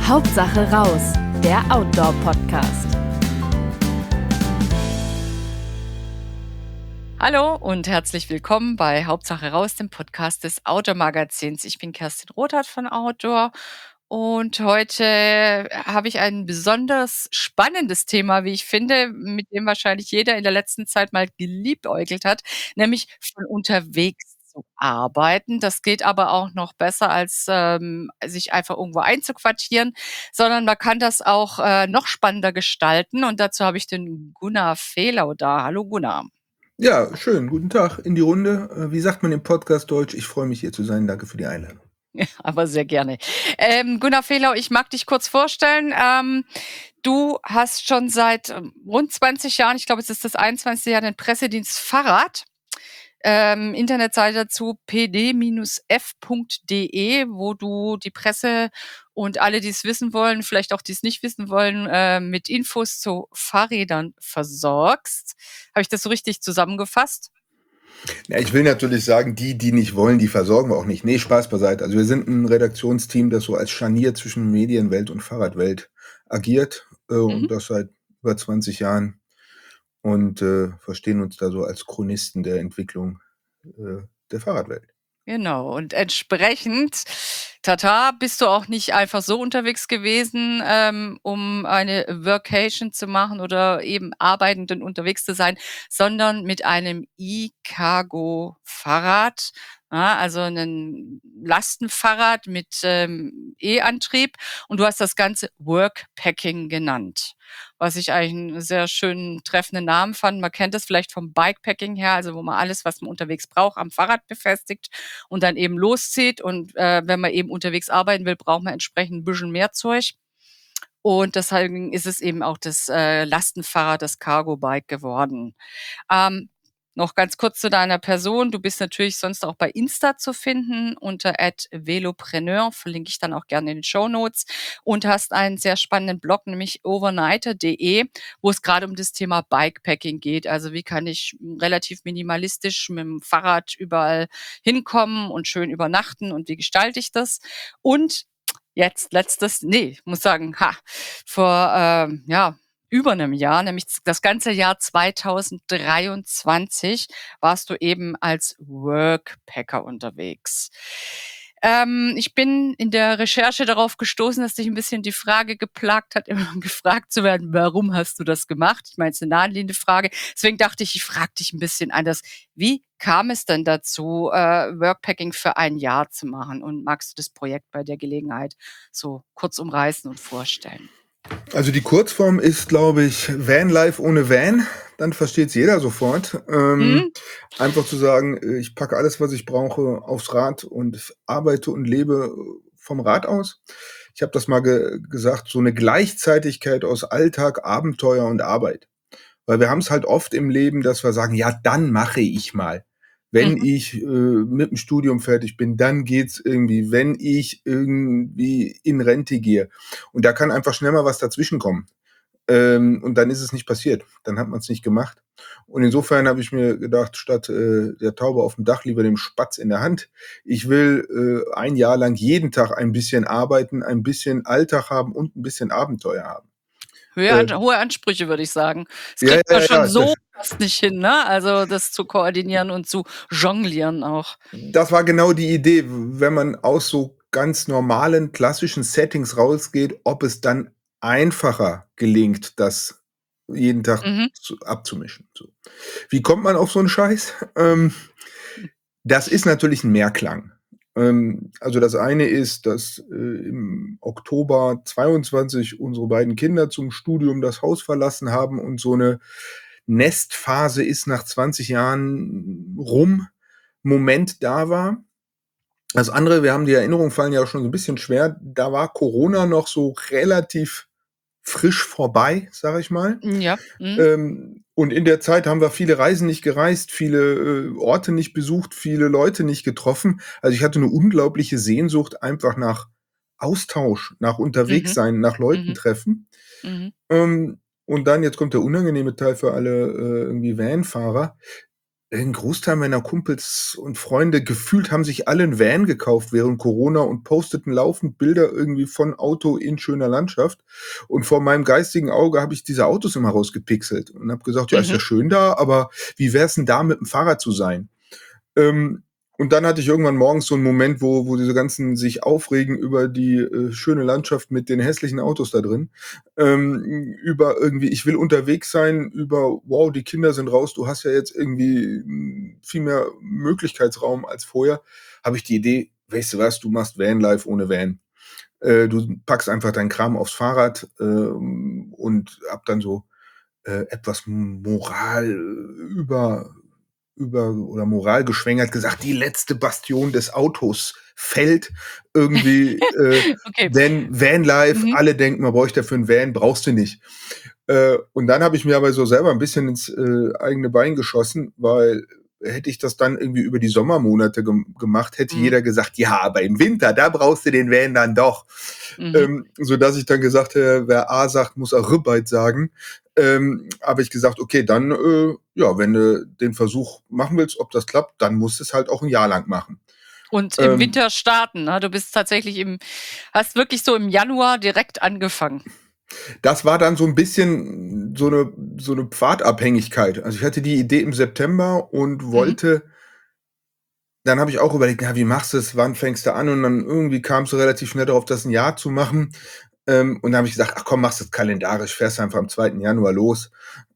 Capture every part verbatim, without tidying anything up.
Hauptsache raus, der Outdoor-Podcast. Hallo und herzlich willkommen bei Hauptsache raus, dem Podcast des Outdoor-Magazins. Ich bin Kerstin Rothart von Outdoor und heute habe ich ein besonders spannendes Thema, wie ich finde, mit dem wahrscheinlich jeder in der letzten Zeit mal geliebäugelt hat, nämlich von unterwegs zu arbeiten. Das geht aber auch noch besser, als ähm, sich einfach irgendwo einzuquartieren, sondern man kann das auch äh, noch spannender gestalten und dazu habe ich den Gunnar Fehlau da. Hallo Gunnar. Ja, schön. Guten Tag in die Runde. Äh, Wie sagt man im Podcast Deutsch? Ich freue mich, hier zu sein. Danke für die Einladung. Ja, aber sehr gerne. Ähm, Gunnar Fehlau, ich mag dich kurz vorstellen. Ähm, du hast schon seit ähm, rund zwanzig Jahren, ich glaube, es ist das einundzwanzigste Jahr, den Pressedienst Fahrrad. Ähm, Internetseite dazu p d f punkt d e, wo du die Presse und alle, die es wissen wollen, vielleicht auch die es nicht wissen wollen, äh, mit Infos zu Fahrrädern versorgst. Habe ich das so richtig zusammengefasst? Ja, ich will natürlich sagen, die, die nicht wollen, die versorgen wir auch nicht. Nee, Spaß beiseite. Also wir sind ein Redaktionsteam, das so als Scharnier zwischen Medienwelt und Fahrradwelt agiert äh, Mhm. und das seit über zwanzig Jahren und äh, verstehen uns da so als Chronisten der Entwicklung äh, der Fahrradwelt. Genau, und entsprechend, tata, bist du auch nicht einfach so unterwegs gewesen, ähm, um eine Workation zu machen oder eben arbeitend und unterwegs zu sein, sondern mit einem E-Cargo-Fahrrad, ja, also ein Lastenfahrrad mit ähm, E-Antrieb. Und du hast das Ganze Workpacking genannt, was ich eigentlich einen sehr schönen, treffenden Namen fand. Man kennt das vielleicht vom Bikepacking her, also wo man alles, was man unterwegs braucht, am Fahrrad befestigt und dann eben loszieht. Und äh, wenn man eben unterwegs arbeiten will, braucht man entsprechend ein bisschen mehr Zeug. Und deswegen ist es eben auch das äh, Lastenfahrrad, das Cargo-Bike geworden. Ähm, noch ganz kurz zu deiner Person. Du bist natürlich sonst auch bei Insta zu finden unter at velopreneur, verlinke ich dann auch gerne in den Shownotes, und hast einen sehr spannenden Blog, nämlich overnighter punkt de, wo es gerade um das Thema Bikepacking geht. Also wie kann ich relativ minimalistisch mit dem Fahrrad überall hinkommen und schön übernachten und wie gestalte ich das? Und jetzt letztes, nee, ich muss sagen, ha, vor ähm, ja über einem Jahr, nämlich das ganze Jahr zweitausenddreiundzwanzig, warst du eben als Workpacker unterwegs. Ähm, ich bin in der Recherche darauf gestoßen, dass dich ein bisschen die Frage geplagt hat, immer gefragt zu werden, warum hast du das gemacht? Ich meine, es ist eine naheliegende Frage. Deswegen dachte ich, ich frage dich ein bisschen anders. Wie kam es denn dazu, äh, Workpacking für ein Jahr zu machen? Und magst du das Projekt bei der Gelegenheit so kurz umreißen und vorstellen? Also die Kurzform ist, glaube ich, Vanlife ohne Van. Dann versteht es jeder sofort. Ähm, Hm? Einfach zu sagen, äh, ich packe alles, was ich brauche, aufs Rad und arbeite und lebe vom Rad aus. Ich habe das mal ge gesagt, so eine Gleichzeitigkeit aus Alltag, Abenteuer und Arbeit. Weil wir haben es halt oft im Leben, dass wir sagen, ja, dann mache ich mal. Wenn Mhm. ich äh, mit dem Studium fertig bin, dann geht's irgendwie. Wenn ich irgendwie in Rente gehe. Und da kann einfach schnell mal was dazwischen kommen. Ähm, und dann ist es nicht passiert. Dann hat man es nicht gemacht. Und insofern habe ich mir gedacht, statt äh, der Taube auf dem Dach lieber dem Spatz in der Hand. Ich will äh, ein Jahr lang jeden Tag ein bisschen arbeiten, ein bisschen Alltag haben und ein bisschen Abenteuer haben. Höhe, Äh, An hohe Ansprüche, würde ich sagen. Das ja, kriegt man ja, schon ja. so Das, fast nicht hin, ne? Also das zu koordinieren und zu jonglieren auch. das war genau die Idee, wenn man aus so ganz normalen, klassischen Settings rausgeht, ob es dann einfacher gelingt, das jeden Tag Mhm. zu, abzumischen. So. Wie kommt man auf so einen Scheiß? Ähm, das ist natürlich ein Mehrklang. Ähm, also das eine ist, dass äh, im Oktober zweiundzwanzig unsere beiden Kinder zum Studium das Haus verlassen haben und so eine Nestphase ist nach zwanzig Jahren rum, Moment da war. Das andere, wir haben die Erinnerungen fallen ja schon so ein bisschen schwer, da war Corona noch so relativ frisch vorbei, sage ich mal. Ja. Mhm. Ähm, und in der Zeit haben wir viele Reisen nicht gereist, viele äh, Orte nicht besucht, viele Leute nicht getroffen. Also ich hatte eine unglaubliche Sehnsucht einfach nach Austausch, nach Mhm. Unterwegssein, nach Leuten Mhm. treffen. Mhm. Ähm, und dann, jetzt kommt der unangenehme Teil für alle äh, irgendwie Van-Fahrer. 'n Großteil meiner Kumpels und Freunde gefühlt haben sich alle 'n Van gekauft während Corona und posteten laufend Bilder irgendwie von Auto in schöner Landschaft. Und vor meinem geistigen Auge habe ich diese Autos immer rausgepixelt und habe gesagt: „Ja, ist ja Mhm. schön da, aber wie wär's denn da, mit dem Fahrrad zu sein?“ Ähm, und dann hatte ich irgendwann morgens so 'n Moment, wo wo diese ganzen sich aufregen über die, äh, schöne Landschaft mit den hässlichen Autos da drin. Ähm, über irgendwie, ich will unterwegs sein, über: „Wow, die Kinder sind raus, du hast ja jetzt irgendwie, hm, viel mehr Möglichkeitsraum als vorher.“ Habe ich die Idee: „Weißt du was, du machst Vanlife ohne Van.“ Äh, du packst einfach deinen Kram aufs Fahrrad, ähm, und habe dann so, äh, etwas Moral über über oder moralgeschwängert gesagt: „Die letzte Bastion des Autos fällt irgendwie, äh, Okay. denn Vanlife, Mhm. alle denken, man bräuchte dafür 'n Van, brauchst du nicht.“ Äh, und dann habe ich mir aber so selber 'n bisschen ins, äh, eigene Bein geschossen, weil hätte ich das dann irgendwie über die Sommermonate gem gemacht, hätte Mhm. jeder gesagt: „Ja, aber im Winter, da brauchst du den Van dann doch.“ Mhm. Ähm, sodass ich dann gesagt hätte: „Wer A sagt, muss auch Rübeit sagen.“ Ähm, habe ich gesagt: „Okay, dann, äh, ja, wenn du den Versuch machen willst, ob das klappt, dann musst du's halt auch 'n Jahr lang machen.“ Und im Ähm Winter starten, ne? Du bist tatsächlich im hast wirklich so im Januar direkt angefangen? Das war dann so 'n bisschen so 'ne so 'ne Pfadabhängigkeit. Also, ich hatte die Idee im September und Mhm. wollte dann habe ich auch überlegt: „Ja, wie machst du's? Wann fängst du an?“ Und dann irgendwie kamst du relativ schnell darauf, das 'n Jahr zu machen. Ähm, und dann habe ich gesagt: „Ach komm, machst du's kalendarisch, fährst einfach am zweiten Januar los.“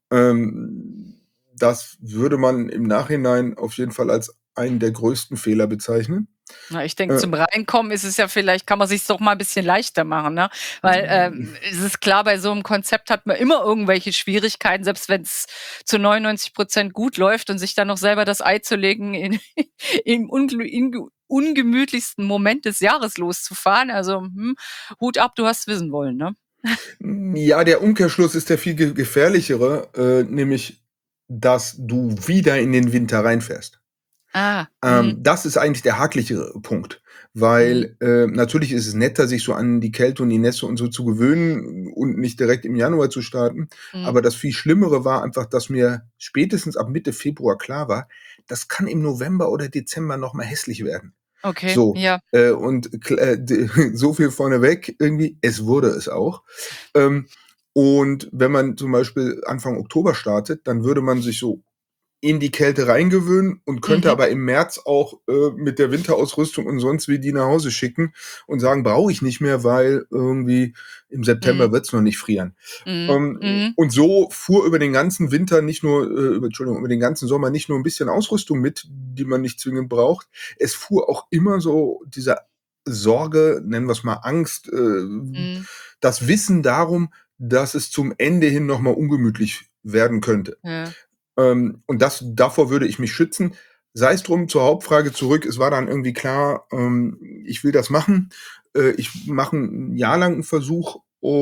Ähm, das würde man im Nachhinein auf jeden Fall als einen der größten Fehler bezeichnen. Na, ich denke, Äh zum Reinkommen ist es ja vielleicht kann man sich's doch mal 'n bisschen leichter machen, ne? Weil, ähm, es ist klar, bei so 'nem Konzept hat man immer irgendwelche Schwierigkeiten, selbst wenn's zu neunundneunzig Prozent gut läuft und sich dann noch selber das Ei zu legen, in im unglü ingu ungemütlichsten Moment des Jahres loszufahren. Also, hm, Hut ab, du hast wissen wollen, ne? Hm, ja, der Umkehrschluss ist der viel ge gefährlichere, äh, nämlich, dass du wieder in den Winter reinfährst. Ah, Ähm, mhm. das ist eigentlich der haklichere Punkt, Mhm. weil, äh, natürlich ist es netter, sich so an die Kälte und die Nässe und so zu gewöhnen und nicht direkt im Januar zu starten. Mhm. Aber das viel Schlimmere war einfach, dass mir spätestens ab Mitte Februar klar war, das kann im November oder Dezember noch mal hässlich werden. Okay, So, ja. äh, und kl äh, d so viel vorneweg irgendwie, es wurde es auch. Ähm, und wenn man zum Beispiel Anfang Oktober startet, dann würde man sich so in die Kälte reingewöhnen und könnte Mhm. aber im März auch, äh, mit der Winterausrüstung und sonst wie die nach Hause schicken und sagen: „Brauche ich nicht mehr, weil irgendwie im Mhm. September wird's noch nicht frieren.“ Mhm, Ähm, mhm. und so fuhr über den ganzen Winter nicht nur, äh, über Entschuldigung, über den ganzen Sommer nicht nur 'n bisschen Ausrüstung mit, die man nicht zwingend braucht. Es fuhr auch immer so diese Sorge, nennen wir's mal Angst, äh, Mhm. das Wissen darum, dass es zum Ende hin noch mal ungemütlich werden könnte. Ja. Ähm, und das davor würde ich mich schützen. Sei's drum, zur Hauptfrage zurück. Es war dann irgendwie klar, ähm, ich will das machen. Äh, ich mache 'n Jahr lang 'n Versuch,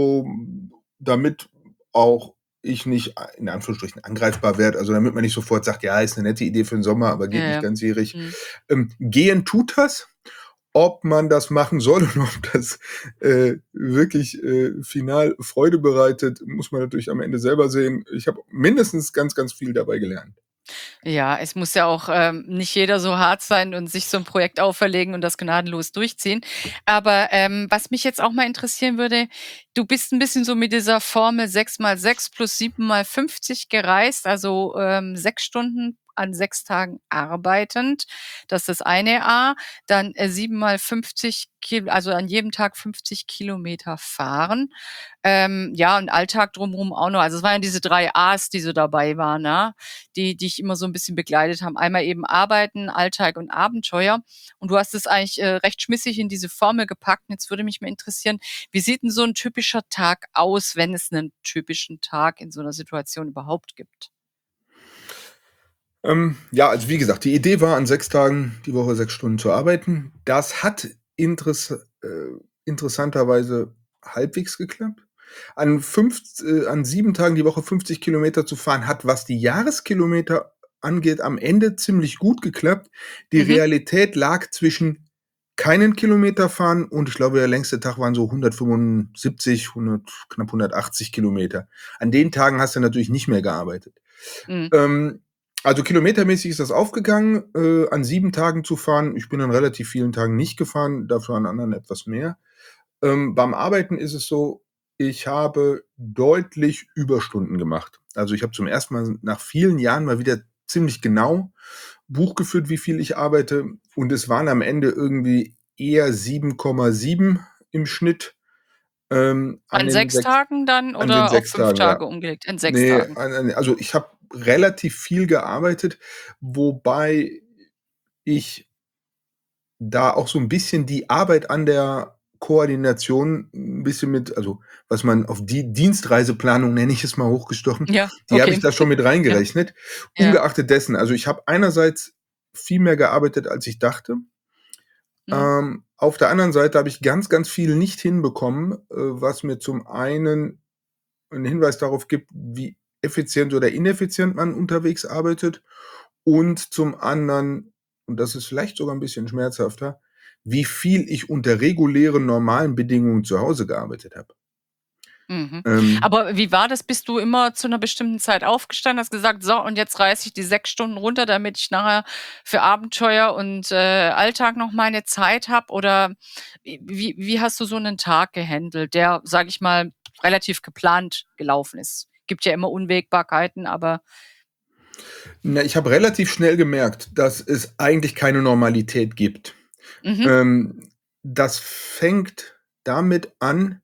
um damit auch ich nicht a in Anführungsstrichen angreifbar werde, also damit man nicht sofort sagt: „Ja, ist 'ne nette Idee für 'n Sommer, aber Ja, geht nicht ja. ganzjährig.“ Mhm. Ähm, gehen tut das. Ob man das machen soll und ob das, äh, wirklich, äh, final Freude bereitet, muss man natürlich am Ende selber sehen. Ich habe mindestens ganz, ganz viel dabei gelernt. Ja, es muss ja auch, ähm, nicht jeder so hart sein und sich so 'n Projekt auferlegen und das gnadenlos durchziehen. Aber, ähm, was mich jetzt auch mal interessieren würde, du bist 'n bisschen so mit dieser Formel sechs mal sechs plus sieben mal fünfzig gereist, also, ähm, sechs Stunden an sechs Tagen arbeitend. Das ist das eine A. Dann, äh, sieben mal fünfzig Kil also an jedem Tag fünfzig Kilometer fahren. Ähm, ja, und Alltag drumrum auch noch. Also, es waren ja diese drei A's, die so dabei waren, ne, die dich immer so 'n bisschen begleitet haben. Einmal eben Arbeiten, Alltag und Abenteuer. Und du hast es eigentlich, äh, recht schmissig in diese Formel gepackt. Und jetzt würde mich mal interessieren, wie sieht 'n so 'n typischer Tag aus, wenn es 'nen typischen Tag in so 'ner Situation überhaupt gibt? Ähm, ja, also wie gesagt, die Idee war, an sechs Tagen die Woche sechs Stunden zu arbeiten. Das hat interess äh, interessanterweise halbwegs geklappt. An fünf äh, an sieben Tagen die Woche fünfzig Kilometer zu fahren, hat, was die Jahreskilometer angeht, am Ende ziemlich gut geklappt. Die Mhm. Realität lag zwischen keinen Kilometer fahren und ich glaube, der längste Tag waren so hundertfünfundsiebzig, hundert knapp hundertachtzig Kilometer. An den Tagen hast du natürlich nicht mehr gearbeitet. Mhm. Ähm Also, kilometermäßig ist das aufgegangen, äh, an sieben Tagen zu fahren. Ich bin an relativ vielen Tagen nicht gefahren, dafür an anderen etwas mehr. Ähm, beim Arbeiten ist es so, ich habe deutlich Überstunden gemacht. Also, ich habe zum ersten Mal nach vielen Jahren mal wieder ziemlich genau Buch geführt, wie viel ich arbeite, und es waren am Ende irgendwie eher sieben Komma sieben im Schnitt, ähm, an An den sechs sechs Tagen dann an den oder auf sechs fünf Tagen, ja. Tage umgelegt? In sechs Ne, Tagen. an an also, ich habe relativ viel gearbeitet, wobei ich da auch so 'n bisschen die Arbeit an der Koordination 'n bisschen mit also, was man auf die Dienstreiseplanung, nenne ich es mal, hochgestochen, Ja, die habe ich okay. da schon mit Ja, reingerechnet. ja. Ungeachtet dessen, also, ich habe einerseits viel mehr gearbeitet, als ich dachte. Mhm. Ähm, auf der anderen Seite habe ich ganz, ganz viel nicht hinbekommen, äh, was mir zum einen 'n Hinweis darauf gibt, wie effizient oder ineffizient man unterwegs arbeitet, und zum anderen, und das ist vielleicht sogar 'n bisschen schmerzhafter, wie viel ich unter regulären, normalen Bedingungen zu Hause gearbeitet habe. Mhm. Ähm Aber wie war das? Bist du immer zu 'ner bestimmten Zeit aufgestanden, hast gesagt: „So, und jetzt reiße ich die sechs Stunden runter, damit ich nachher für Abenteuer und, äh, Alltag noch meine Zeit habe“, oder wie wie wie hast du so 'nen Tag gehandelt, der, sage ich mal, relativ geplant gelaufen ist? Gibt ja immer Unwägbarkeiten, aber Na, ich habe relativ schnell gemerkt, dass es eigentlich keine Normalität gibt. Mhm. Ähm, das fängt damit an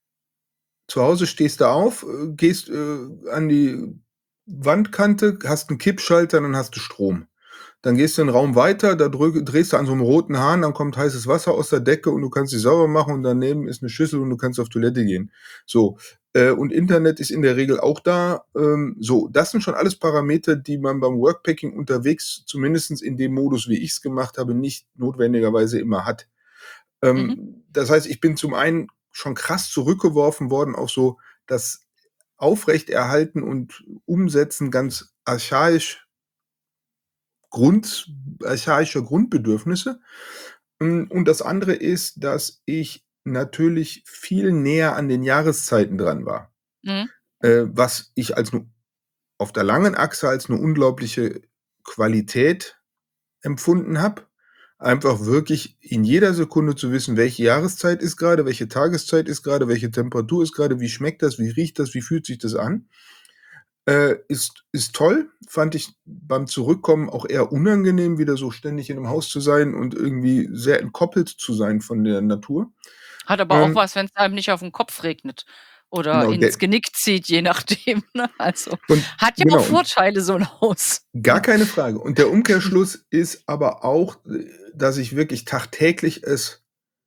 zu Hause stehst du auf, äh, gehst, äh, an die Wandkante, hast 'n Kippschalter, dann hast du Strom. Dann gehst du 'n Raum weiter, da drück drehst du an so 'nem roten Hahn, dann kommt heißes Wasser aus der Decke und du kannst dich sauber machen, und daneben ist 'ne Schüssel und du kannst auf Toilette gehen. So, äh, und Internet ist in der Regel auch da. Ähm, so, das sind schon alles Parameter, die man beim Workpacking unterwegs, zumindestens in dem Modus, wie ich's gemacht habe, nicht notwendigerweise immer hat. Mhm. Ähm, das heißt, ich bin zum einen schon krass zurückgeworfen worden auf so das Aufrechterhalten und Umsetzen ganz archaisch Grund archaischer Grundbedürfnisse. Hm, und das andere ist, dass ich natürlich viel näher an den Jahreszeiten dran war, Mhm. äh, was ich als 'ne auf der langen Achse als 'ne unglaubliche Qualität empfunden habe. Einfach wirklich in jeder Sekunde zu wissen, welche Jahreszeit ist grade, welche Tageszeit ist grade, welche Temperatur ist grade, wie schmeckt das, wie riecht das, wie fühlt sich das an? Äh, ist ist toll, fand ich beim Zurückkommen auch eher unangenehm, wieder so ständig in 'nem Haus zu sein und irgendwie sehr entkoppelt zu sein von der Natur. Hat aber auch Ähm was, wenn's einem nicht auf 'n Kopf regnet oder Genau, ins de Genick zieht, je nachdem, ne? Also, Und hat ja auch genau, und Vorteile, so 'n Haus. Gar keine Frage. Und der Umkehrschluss ist aber auch, äh, dass ich wirklich tagtäglich es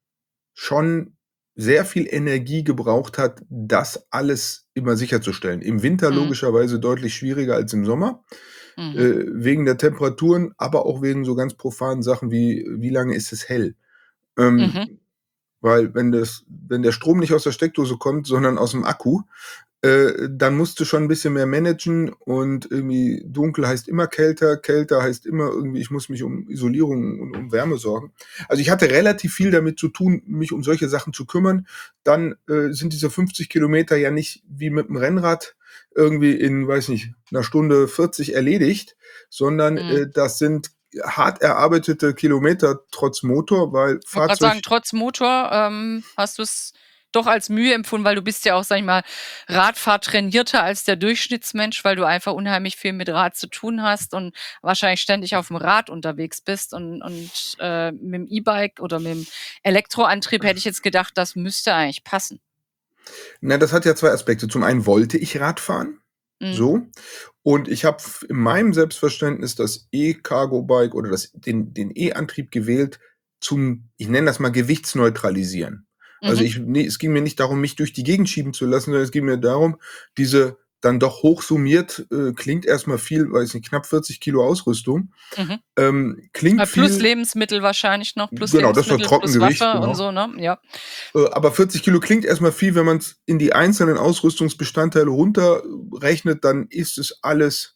schon sehr viel Energie gebraucht hat, das alles immer sicherzustellen. Im Winter Mhm. logischerweise deutlich schwieriger als im Sommer, Mhm. äh, wegen der Temperaturen, aber auch wegen so ganz profanen Sachen wie: Wie lange ist es hell? Mhm. Ähm, weil wenn das wenn der Strom nicht aus der Steckdose kommt, sondern aus'm Akku, äh, dann musst du schon 'n bisschen mehr managen, und irgendwie dunkel heißt immer kälter, kälter heißt immer irgendwie, ich muss mich um Isolierung und um Wärme sorgen. Also, ich hatte relativ viel damit zu tun, mich um solche Sachen zu kümmern. Dann, äh, sind diese fünfzig Kilometer ja nicht wie mit'm Rennrad irgendwie in, weiß nicht, 'ner Stunde vierzig erledigt, sondern, Mhm. äh, das sind hart erarbeitete Kilometer trotz Motor, weil Wollte grad sagen, Fahrzeug trotz Motor, ähm, hast du's doch als Mühe empfunden, weil du bist ja auch, sage ich mal, Radfahrtrainierter als der Durchschnittsmensch, weil du einfach unheimlich viel mit Rad zu tun hast und wahrscheinlich ständig auf'm Rad unterwegs bist und und, äh, mit'm E-Bike oder mit'm Elektroantrieb hätte ich jetzt gedacht, das müsste eigentlich passen. Na, das hat ja zwei Aspekte. Zum einen wollte ich Rad fahren, Mhm. so. Und ich habe f in meinem Selbstverständnis das E-Cargo-Bike oder das den den E-Antrieb gewählt zum, ich nenne das mal gewichtsneutralisieren. Also, Mhm. ich ne, es ging mir nicht darum, mich durch die Gegend schieben zu lassen, sondern es ging mir darum, diese dann doch hoch summiert, äh, klingt erst mal viel, weiß nicht, knapp vierzig Kilo Ausrüstung, Mhm. ähm, Äh, klingt plus viel Lebensmittel wahrscheinlich noch, plus Genau, das war Lebensmittel, plus Trockengewicht, Wasser und genau. so, ne? Ja. Äh, aber vierzig Kilo klingt erst mal viel, wenn man's in die einzelnen Ausrüstungsbestandteile runterrechnet, dann ist es alles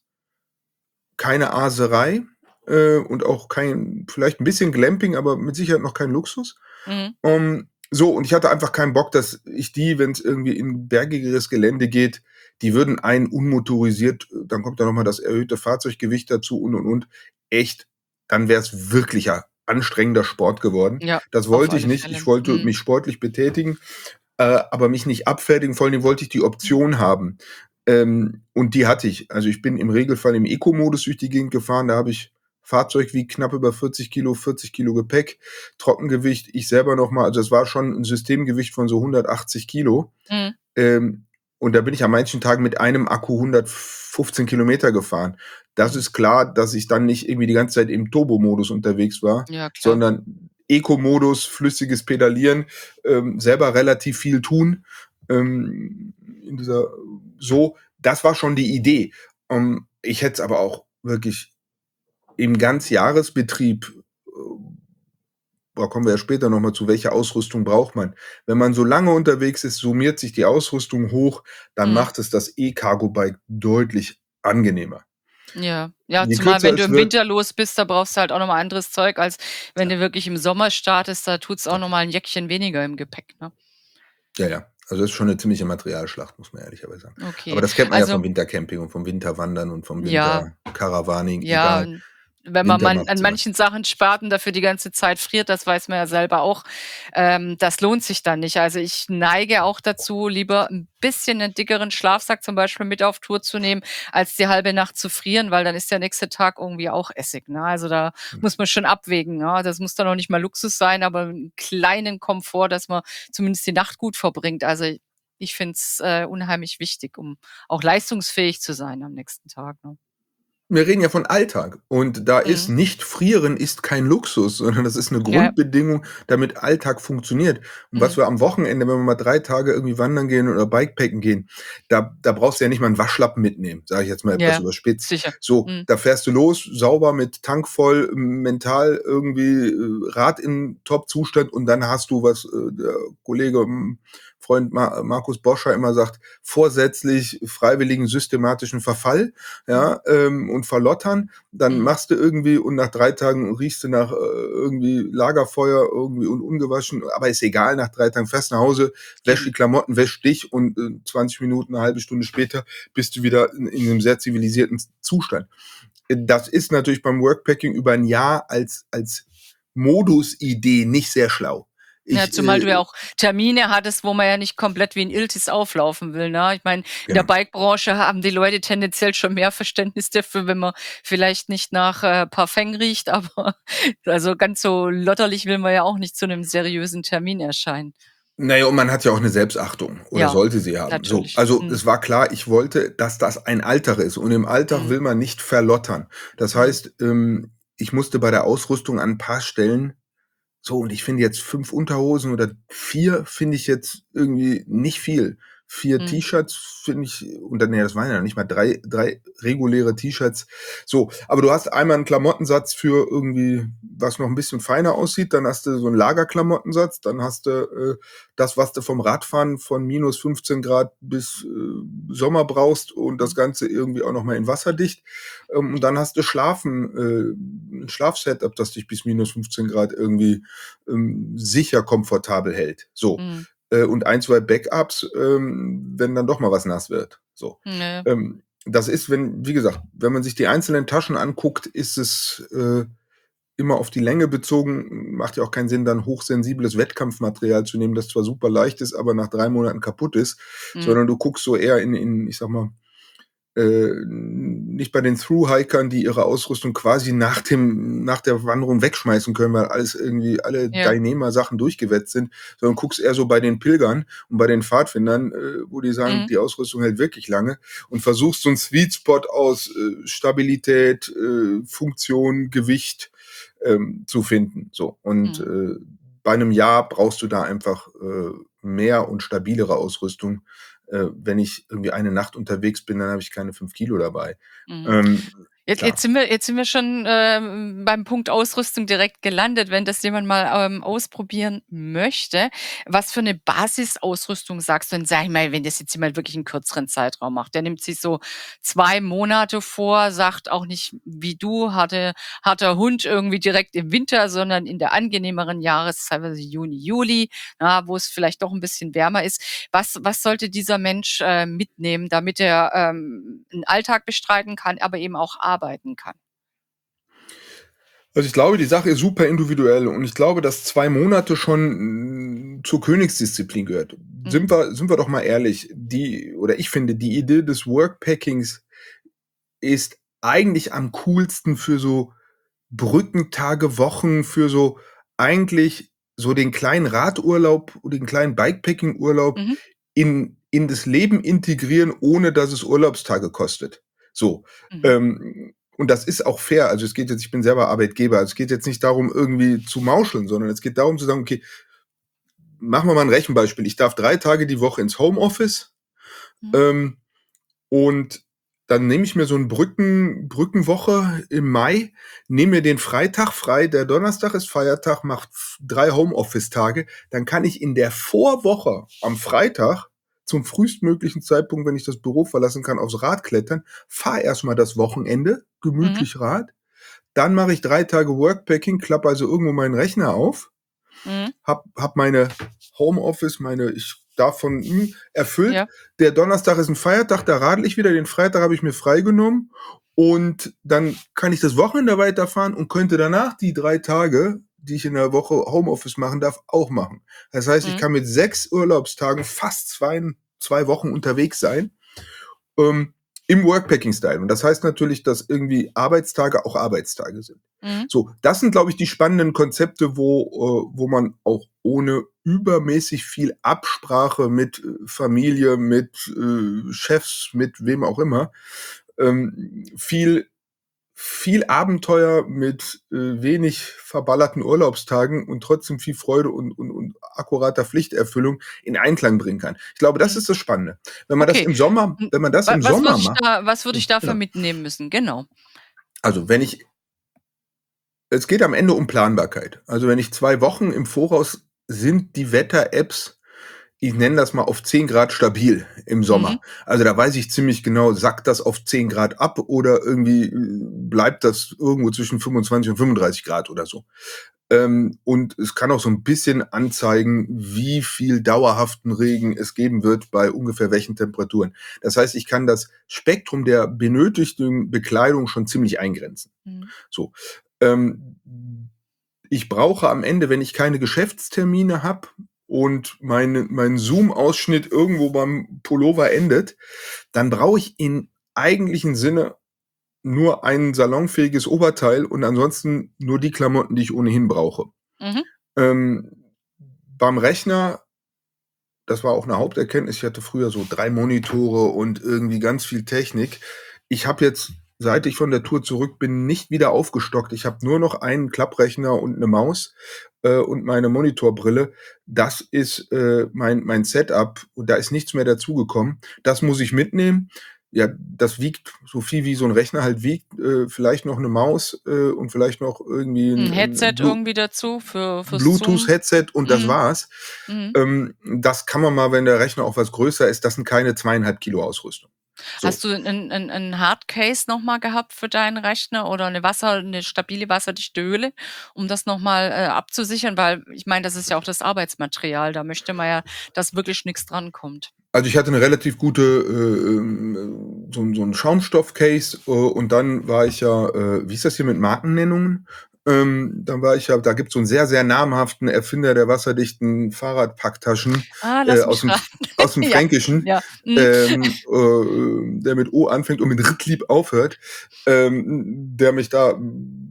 keine Aserei, äh, und auch kein vielleicht 'n bisschen Glamping, aber mit Sicherheit noch kein Luxus. Mhm. Ähm, so, und ich hatte einfach keinen Bock, dass ich die, wenn es irgendwie in bergigeres Gelände geht, die würden einen unmotorisiert, dann kommt da nochmal das erhöhte Fahrzeuggewicht dazu und, und, und. Echt, dann wäre es wirklich ein anstrengender Sport geworden. Ja, Das auf wollte ich alle nicht. Fälle. Ich wollte Mhm. mich sportlich betätigen, äh, aber mich nicht abfertigen. Vor allem wollte ich die Option haben. Ähm, und die hatte ich. Also ich bin im Regelfall im Eco-Modus durch die Gegend gefahren. Da habe ich Fahrzeug wiegt knapp über vierzig Kilo, vierzig Kilo Gepäck, Trockengewicht, ich selber nochmal, also es war schon ein Systemgewicht von so hundertachtzig Kilo. Mhm. Ähm, und da bin ich an manchen Tagen mit einem Akku hundertfünfzehn Kilometer gefahren. Das Mhm. ist klar, dass ich dann nicht irgendwie die ganze Zeit im Turbo-Modus unterwegs war, Ja, klar. sondern Eco-Modus, flüssiges Pedalieren, ähm, selber relativ viel tun. Ähm, in dieser, so, das war schon die Idee. Ähm, ich hätte es aber auch wirklich im Ganzjahresbetrieb, äh, da kommen wir ja später nochmal zu, welche Ausrüstung braucht man. Wenn man so lange unterwegs ist, summiert sich die Ausrüstung hoch, dann Mhm. macht es das E-Cargo-Bike deutlich angenehmer. Ja, ja, Je zumal kürzer wenn du es im wird, Winter los bist, da brauchst du halt auch nochmal anderes Zeug, als wenn du wirklich im Sommer startest, da tut's auch nochmal ein Jäckchen weniger im Gepäck, ne? ja, ja. Also das ist schon eine ziemliche Materialschlacht, muss man ehrlicherweise sagen. Aber Okay. das kennt man ja Also vom Wintercamping und vom Winterwandern und vom ja, Wintercaravaning, ja, egal. und wenn man Winter man macht's an immer. manchen Sachen spart und dafür die ganze Zeit friert, das weiß man ja selber auch, ähm, das lohnt sich dann nicht. Also, ich neige auch dazu, lieber ein bisschen 'nen dickeren Schlafsack zum Beispiel mit auf Tour zu nehmen, als die halbe Nacht zu frieren, weil dann ist der nächste Tag irgendwie auch Essig, ne? Also, da Hm. muss man schon abwägen, ne? Das muss dann auch nicht mal Luxus sein, aber 'n kleinen Komfort, dass man zumindest die Nacht gut verbringt. Also, ich finde es, äh, unheimlich wichtig, um auch leistungsfähig zu sein am nächsten Tag, ne? Wir reden ja von Alltag und da ist Mhm. nicht frieren ist kein Luxus, sondern das ist 'ne Ja. Grundbedingung, damit Alltag funktioniert. Und was Mhm. wir am Wochenende, wenn wir mal drei Tage irgendwie wandern gehen oder Bikepacken gehen, da da brauchst du ja nicht mal 'n Waschlappen mitnehmen, sage ich jetzt mal etwas Ja, überspitzt. sicher. So, Mhm. da fährst du los, sauber mit Tank voll, mental irgendwie, äh, Rad in Top-Zustand und dann hast du, was, äh, der Kollege, hm, Freund Ma Markus Boscher immer sagt, vorsätzlich freiwilligen systematischen Verfall, Mhm. ja, ähm, und verlottern. Dann Mhm. machst du irgendwie und nach drei Tagen riechst du nach äh, irgendwie Lagerfeuer irgendwie und ungewaschen, aber ist egal, nach drei Tagen fährst nach Hause, wäsch die Eben. Klamotten, wäsch dich und äh, zwanzig Minuten, eine halbe Stunde später bist du wieder in, in einem sehr zivilisierten Zustand. Das ist natürlich beim Workpacking über ein Jahr als, als Modusidee nicht sehr schlau. Ja, Ich, zumal du ja äh, auch Termine hattest, wo man ja nicht komplett wie 'n Iltis auflaufen will, ne? Ich meine, in der genau. Bikebranche haben die Leute tendenziell schon mehr Verständnis dafür, wenn man vielleicht nicht nach, äh, Parfum riecht, aber also ganz so lotterlich will man ja auch nicht zu 'nem seriösen Termin erscheinen. Naja, und man hat ja auch eine Selbstachtung oder Ja, sollte sie haben. So, natürlich. also Mhm. es war klar, ich wollte, dass das ein Alltag ist und im Alltag Mhm. will man nicht verlottern. Das Mhm. heißt, ähm, ich musste bei der Ausrüstung an 'n paar Stellen so, und ich finde jetzt fünf Unterhosen oder vier finde ich jetzt irgendwie nicht viel. vier Mhm. T-Shirts finde ich und dann, ne, das waren ja nicht mal drei drei reguläre T-Shirts. So, aber du hast einmal 'n Klamottensatz für irgendwie, was noch 'n bisschen feiner aussieht, dann hast du so 'n Lagerklamottensatz, dann hast du, äh, das, was du vom Radfahren von minus fünfzehn Grad bis, äh, Sommer brauchst und das Mhm. Ganze irgendwie auch noch mal in wasserdicht. Ähm, und dann hast du Schlafen, äh, 'n Schlafsetup, das dich bis minus fünfzehn Grad irgendwie ähm, sicher komfortabel hält. So. Mhm. Äh, und ein, zwei Backups, ähm, wenn dann doch mal was nass wird. So. Ja. Ähm, das ist, wenn, wie gesagt, wenn man sich die einzelnen Taschen anguckt, ist es äh, immer auf die Länge bezogen. Macht ja auch keinen Sinn, dann hochsensibles Wettkampfmaterial zu nehmen, das zwar super leicht ist, aber nach drei Monaten kaputt ist, Mhm. sondern du guckst so eher in, in ich sag mal, äh, nicht bei den Thru-Hikern, die ihre Ausrüstung quasi nach dem nach der Wanderung wegschmeißen können, weil alles irgendwie alle Ja. Dyneema-Sachen durchgewetzt sind, sondern guckst eher so bei den Pilgern und bei den Pfadfindern, äh, wo die sagen, Mhm. die Ausrüstung hält wirklich lange und versuchst so 'n Sweet Spot aus äh, Stabilität, äh, Funktion, Gewicht ähm, zu finden. So. Und Mhm. äh, bei einem Jahr brauchst du da einfach äh, mehr und stabilere Ausrüstung. Äh, wenn ich irgendwie eine Nacht unterwegs bin, dann habe ich keine fünf Kilo dabei. Mhm. Ähm, Jetzt, Klar. jetzt sind wir, jetzt sind wir schon ähm, beim Punkt Ausrüstung direkt gelandet, wenn das jemand mal ähm, ausprobieren möchte. Was für eine Basisausrüstung sagst du denn, sag ich mal, wenn das jetzt jemand wirklich einen kürzeren Zeitraum macht? Der nimmt sich so zwei Monate vor, sagt auch nicht wie du, harte, harter Hund irgendwie direkt im Winter, sondern in der angenehmeren Jahreszeit, also Juni, Juli, na, wo es vielleicht doch ein bisschen wärmer ist. Was, was sollte dieser Mensch äh, mitnehmen, damit er ähm, einen Alltag bestreiten kann, aber eben auch arbeiten kann? Also ich glaube, die Sache ist super individuell und ich glaube, dass zwei Monate schon mm, zur Königsdisziplin gehört. Mhm. Sind wir, sind wir doch mal ehrlich, die, oder ich finde, die Idee des Workpackings ist eigentlich am coolsten für so Brückentage, Wochen, für so eigentlich so den kleinen Radurlaub oder den kleinen Bikepacking-Urlaub Mhm. in, in das Leben integrieren, ohne dass es Urlaubstage kostet. So. Mhm. Ähm, und das ist auch fair. Also es geht jetzt, ich bin selber Arbeitgeber, also es geht jetzt nicht darum, irgendwie zu mauscheln, sondern es geht darum zu sagen, okay, machen wir mal ein Rechenbeispiel. Ich darf drei Tage die Woche ins Homeoffice. Mhm. Ähm, und dann nehme ich mir so eine Brücken, Brückenwoche im Mai, nehme mir den Freitag frei, der Donnerstag ist Feiertag, macht f- drei Homeoffice-Tage. Dann kann ich in der Vorwoche am Freitag zum frühestmöglichen Zeitpunkt, wenn ich das Büro verlassen kann, aufs Rad klettern, fahre erstmal das Wochenende, Mhm. gemütlich Rad. Dann mache ich drei Tage Workpacking, klappe also irgendwo meinen Rechner auf, Mhm. hab, hab meine Homeoffice, meine, ich davon hm, erfüllt. Ja. Der Donnerstag ist ein Feiertag, da radel ich wieder. Den Freitag habe ich mir freigenommen. Und dann kann ich das Wochenende weiterfahren und könnte danach die drei Tage, die ich in der Woche Homeoffice machen darf, auch machen. Das heißt, ich Mhm. kann mit sechs Urlaubstagen fast zwei, zwei Wochen unterwegs sein. Ähm, im Workpacking-Style. Und das heißt natürlich, dass irgendwie Arbeitstage auch Arbeitstage sind. Mhm. So, das sind, glaube ich, die spannenden Konzepte, wo, äh, wo man auch ohne übermäßig viel Absprache mit äh, Familie, mit äh, Chefs, mit wem auch immer, ähm, viel, viel Abenteuer mit äh, wenig verballerten Urlaubstagen und trotzdem viel Freude und, und, und akkurater Pflichterfüllung in Einklang bringen kann. Ich glaube, das Mhm. ist das Spannende. Wenn man das Okay. im Sommer, Hm, wenn man das wa- im Was Sommer würde ich macht, da, was würde ich dafür genau. mitnehmen müssen? Genau. Also wenn ich, es geht am Ende um Planbarkeit. Also wenn ich zwei Wochen im Voraus sind die Wetter-Apps, ich nenne das mal auf zehn Grad stabil im Mhm. Sommer. Also da weiß ich ziemlich genau, sackt das auf zehn Grad ab oder irgendwie äh, bleibt das irgendwo zwischen fünfundzwanzig und fünfunddreißig Grad oder so. Ähm, und es kann auch so ein bisschen anzeigen, wie viel dauerhaften Regen es geben wird bei ungefähr welchen Temperaturen. Das heißt, ich kann das Spektrum der benötigten Bekleidung schon ziemlich eingrenzen. Mhm. So. Ähm, ich brauche am Ende, wenn ich keine Geschäftstermine habe und mein, mein Zoom-Ausschnitt irgendwo beim Pullover endet, dann brauche ich im eigentlichen Sinne nur ein salonfähiges Oberteil und ansonsten nur die Klamotten, die ich ohnehin brauche. Mhm. Ähm, beim Rechner, das war auch eine Haupterkenntnis, ich hatte früher so drei Monitore und irgendwie ganz viel Technik. Ich habe jetzt, seit ich von der Tour zurück bin, nicht wieder aufgestockt. Ich habe nur noch einen Klapprechner und eine Maus äh, und meine Monitorbrille. Das ist äh, mein, mein Setup und da ist nichts mehr dazugekommen. Das muss ich mitnehmen. Ja, das wiegt so viel wie so ein Rechner halt wiegt. Äh, vielleicht noch eine Maus äh, und vielleicht noch irgendwie Ein ein, Headset ein Blu irgendwie dazu für fürs Zoom. Bluetooth-Headset und das Mhm. war's. Mhm. Ähm, das kann man mal, wenn der Rechner auch was größer ist, das sind keine zweieinhalb Kilo Ausrüstung. So. Hast du ein, ein, ein Hardcase nochmal gehabt für deinen Rechner oder eine Wasser, eine stabile wasserdichte Höhle, um das nochmal äh, abzusichern? Weil ich meine, das ist ja auch das Arbeitsmaterial. Da möchte man ja, dass wirklich nichts drankommt. Also ich hatte eine relativ gute, äh, ähm, so, so ein Schaumstoff-Case äh, und dann war ich ja, äh, wie ist das hier mit Markennennungen? Ähm, dann war ich ja, da gibt es so einen sehr, sehr namhaften Erfinder der wasserdichten Fahrradpacktaschen Ah, äh, lass aus mich dem, raten. aus dem Ja, Fränkischen, ja. Mhm. ähm, äh, der mit O anfängt und mit Rittlieb aufhört, ähm, der mich da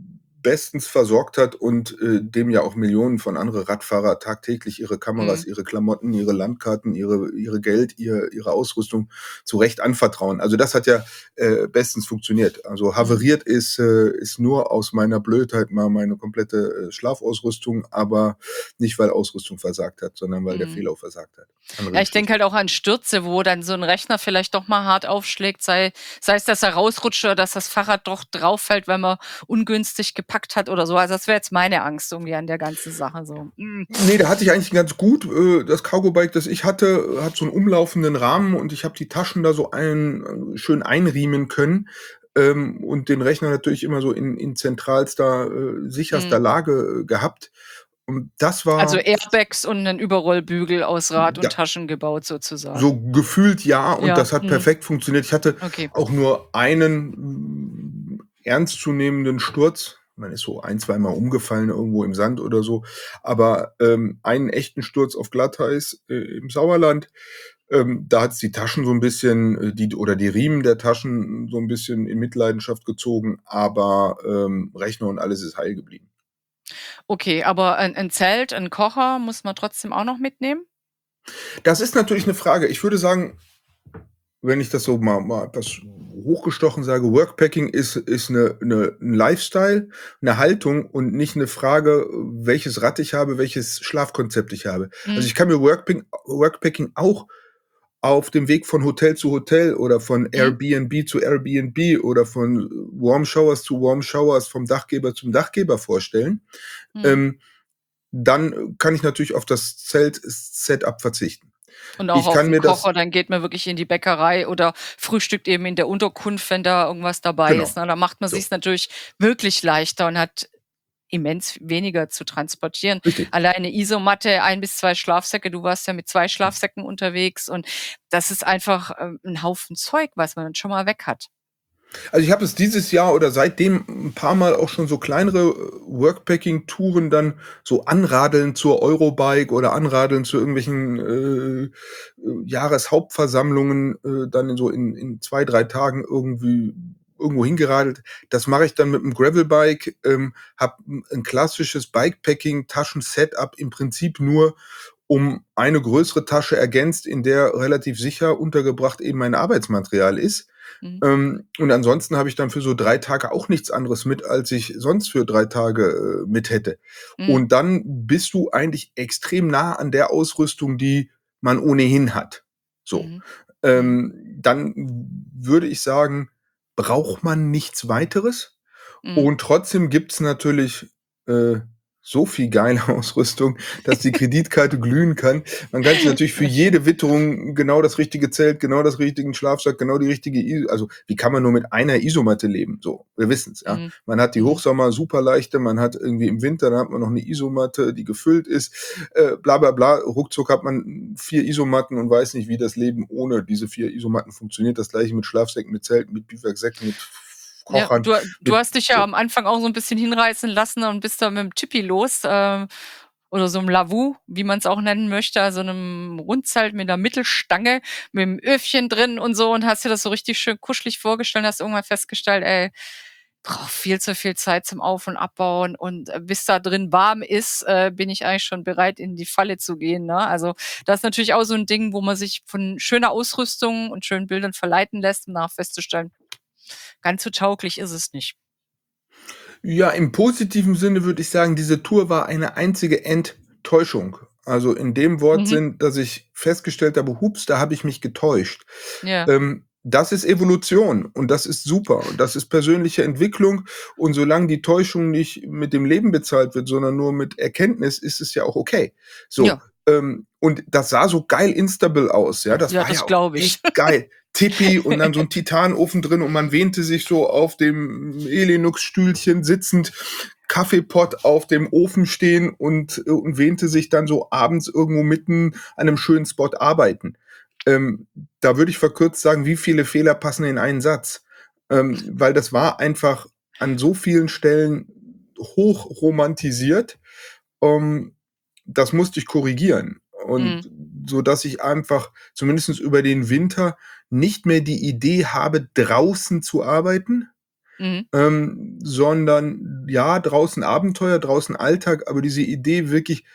bestens versorgt hat und äh, dem ja auch Millionen von andere Radfahrer tagtäglich ihre Kameras, Mhm. ihre Klamotten, ihre Landkarten, ihre, ihre Geld, ihr, ihre Ausrüstung zu Recht anvertrauen. Also das hat ja äh, bestens funktioniert. Also Mhm. haveriert ist, äh, ist nur aus meiner Blödheit mal meine komplette äh, Schlafausrüstung, aber nicht, weil Ausrüstung versagt hat, sondern weil der Mhm. Fehler auch versagt hat. Andere Ja, ich denke Geschichte. halt auch an Stürze, wo dann so ein Rechner vielleicht doch mal hart aufschlägt, sei sei es, dass er rausrutscht oder dass das Fahrrad doch drauf fällt, weil man ungünstig gepackt hat oder so. Also, das wäre jetzt meine Angst irgendwie an der ganzen Sache so. Hm. Nee, da hatte ich eigentlich ganz gut. Äh, das Cargo-Bike, das ich hatte, hat so einen umlaufenden Rahmen und ich habe die Taschen da so ein, äh, schön einriemen können ähm, und den Rechner natürlich immer so in, in zentralster, äh, sicherster Mhm. Lage äh, gehabt. Und das Also, war Airbags und 'nen Überrollbügel aus Rad und ja, Taschen gebaut sozusagen. so gefühlt ja und Ja, das hat mhm. perfekt funktioniert. Ich hatte Okay. auch nur einen mm, ernstzunehmenden Sturz. Man ist so ein, zweimal umgefallen irgendwo im Sand oder so, aber ähm, einen echten Sturz auf Glatteis äh, im Sauerland. Ähm, da hat's die Taschen so ein bisschen, äh, die oder die Riemen der Taschen so ein bisschen in Mitleidenschaft gezogen, aber ähm, Rechner und alles ist heil geblieben. Okay, aber 'n 'n Zelt, 'n Kocher muss man trotzdem auch noch mitnehmen? Das ist natürlich eine Frage. Ich würde sagen, wenn ich das so mal mal etwas hochgestochen sage, Workpacking ist ist 'ne 'ne 'n Lifestyle, 'ne Haltung und nicht 'ne Frage, welches Rad ich habe, welches Schlafkonzept ich habe. Also, Mhm, ich kann mir Workping Workpacking auch auf dem Weg von Hotel zu Hotel oder von mhm, Airbnb zu Airbnb oder von Warm Showers zu Warm Showers, vom Dachgeber zum Dachgeber vorstellen. mhm. Ähm, dann kann ich natürlich auf das Zelt-Setup verzichten. Und auch Ich auf kann 'n mir Kocher, das dann geht man wirklich in die Bäckerei oder frühstückt eben in der Unterkunft, wenn da irgendwas dabei ist, genau, ne? Da macht man so, sich's natürlich wirklich leichter und hat immens weniger zu transportieren. richtig. Alleine Isomatte, ein bis zwei Schlafsäcke. Du warst ja mit zwei Schlafsäcken unterwegs und das ist einfach, ähm, 'n Haufen Zeug, was man dann schon mal weg hat. Also, ich habe es dieses Jahr oder seitdem ein paar Mal auch schon so kleinere, äh, Workpacking-Touren dann so anradeln zur Eurobike oder anradeln zu irgendwelchen, äh, äh, Jahreshauptversammlungen, äh, dann in so in in zwei, drei Tagen irgendwie irgendwo hingeradelt. Das mache ich dann mit 'm Gravelbike, ähm, habe 'n 'n klassisches Bikepacking-Taschen-Setup im Prinzip nur um eine größere Tasche ergänzt, in der relativ sicher untergebracht eben mein Arbeitsmaterial ist. Mhm, Ähm, und ansonsten habe ich dann für so drei Tage auch nichts anderes mit, als ich sonst für drei Tage, äh, mit hätte. mhm, Und dann bist du eigentlich extrem nah an der Ausrüstung, die man ohnehin hat. So. mhm, mhm, Ähm, dann würde ich sagen, braucht man nichts Weiteres. mhm. Und trotzdem gibt's natürlich, äh, so viel geile Ausrüstung, dass die Kreditkarte glühen kann. Man kann sich natürlich für jede Witterung genau das richtige Zelt, genau das richtigen Schlafsack, genau die richtige I also, wie kann man nur mit einer Isomatte leben? So, wir wissen's, ja. Mhm, Man hat die mhm. Hochsommer superleichte, man hat irgendwie im Winter, da hat man noch 'ne Isomatte, die gefüllt ist, äh, bla bla bla. Ruckzuck hat man vier Isomatten und weiß nicht, wie das Leben ohne diese vier Isomatten funktioniert. Das Gleiche mit Schlafsäcken, mit Zelten, mit Biwaksäcken, mit Ja, Kochern, du du mit hast dich ja so. am Anfang auch so 'n bisschen hinreißen lassen und bist da mit'm Tipi los, ähm, oder so 'm Lavu, wie man's auch nennen möchte, also 'nem Rundzelt mit 'ner Mittelstange, mit'm Öfchen drin und so und hast dir das so richtig schön kuschelig vorgestellt und hast irgendwann festgestellt: „Ey, brauche viel zu viel Zeit zum Auf und Abbauen und, äh, bis da drin warm ist, äh, bin ich eigentlich schon bereit, in die Falle zu gehen“, ne? Also, das ist natürlich auch so 'n Ding, wo man sich von schöner Ausrüstung und schönen Bildern verleiten lässt, um nachher festzustellen, ganz so tauglich ist es nicht. Ja, im positiven Sinne würde ich sagen, diese Tour war eine einzige Enttäuschung. Also, in dem Mhm. Wortsinn, dass ich festgestellt habe: „Hups, da habe ich mich getäuscht." Ja. Ähm, das ist Evolution und das ist super und das ist persönliche Entwicklung und solange die Täuschung nicht mit dem Leben bezahlt wird, sondern nur mit Erkenntnis, ist es ja auch okay. So, Ja. ähm, und das sah so geil instabil aus, ja? Das Ja, war ja das auch glaube ich. echt geil. Tipi und dann so 'n Titanofen drin und man wähnte sich so auf dem Elinux-Stühlchen sitzend, Kaffeepott auf dem Ofen stehen und äh, und wähnte sich dann so abends irgendwo mitten an 'nem schönen Spot arbeiten. Ähm, da würde ich verkürzt sagen, wie viele Fehler passen in einen Satz? Ähm, weil das war einfach an so vielen Stellen hoch romantisiert, ähm, das musste ich korrigieren. Mhm. Und so dass ich einfach zumindest über den Winter nicht mehr die Idee habe, draußen zu arbeiten, Mhm. ähm, sondern ja, draußen Abenteuer, draußen Alltag, aber diese Idee wirklich,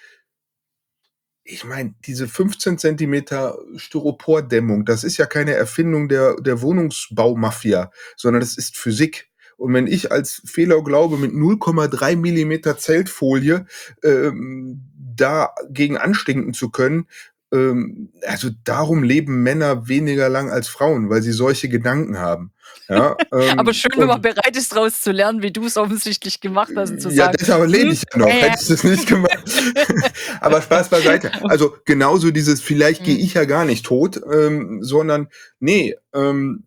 ich meine, diese fünfzehn Zentimeter Styropordämmung, das ist ja keine Erfindung der, der Wohnungsbaumafia, sondern das ist Physik. Und wenn ich als Fehler glaube, mit null Komma drei Millimeter Zeltfolie ähm, dagegen anstinken zu können, ähm, also darum leben Männer weniger lang als Frauen, weil sie solche Gedanken haben. Ja, Aber ähm, schön, wenn man und bereit ist, daraus zu lernen, wie du es offensichtlich gemacht hast und zu ja, sagen: deshalb lebe „Hm, ich ja noch. äh, Hättest du es nicht gemacht. Aber Spaß beiseite. Also genauso dieses, vielleicht gehe mhm, ich ja gar nicht tot, ähm, sondern nee, ähm,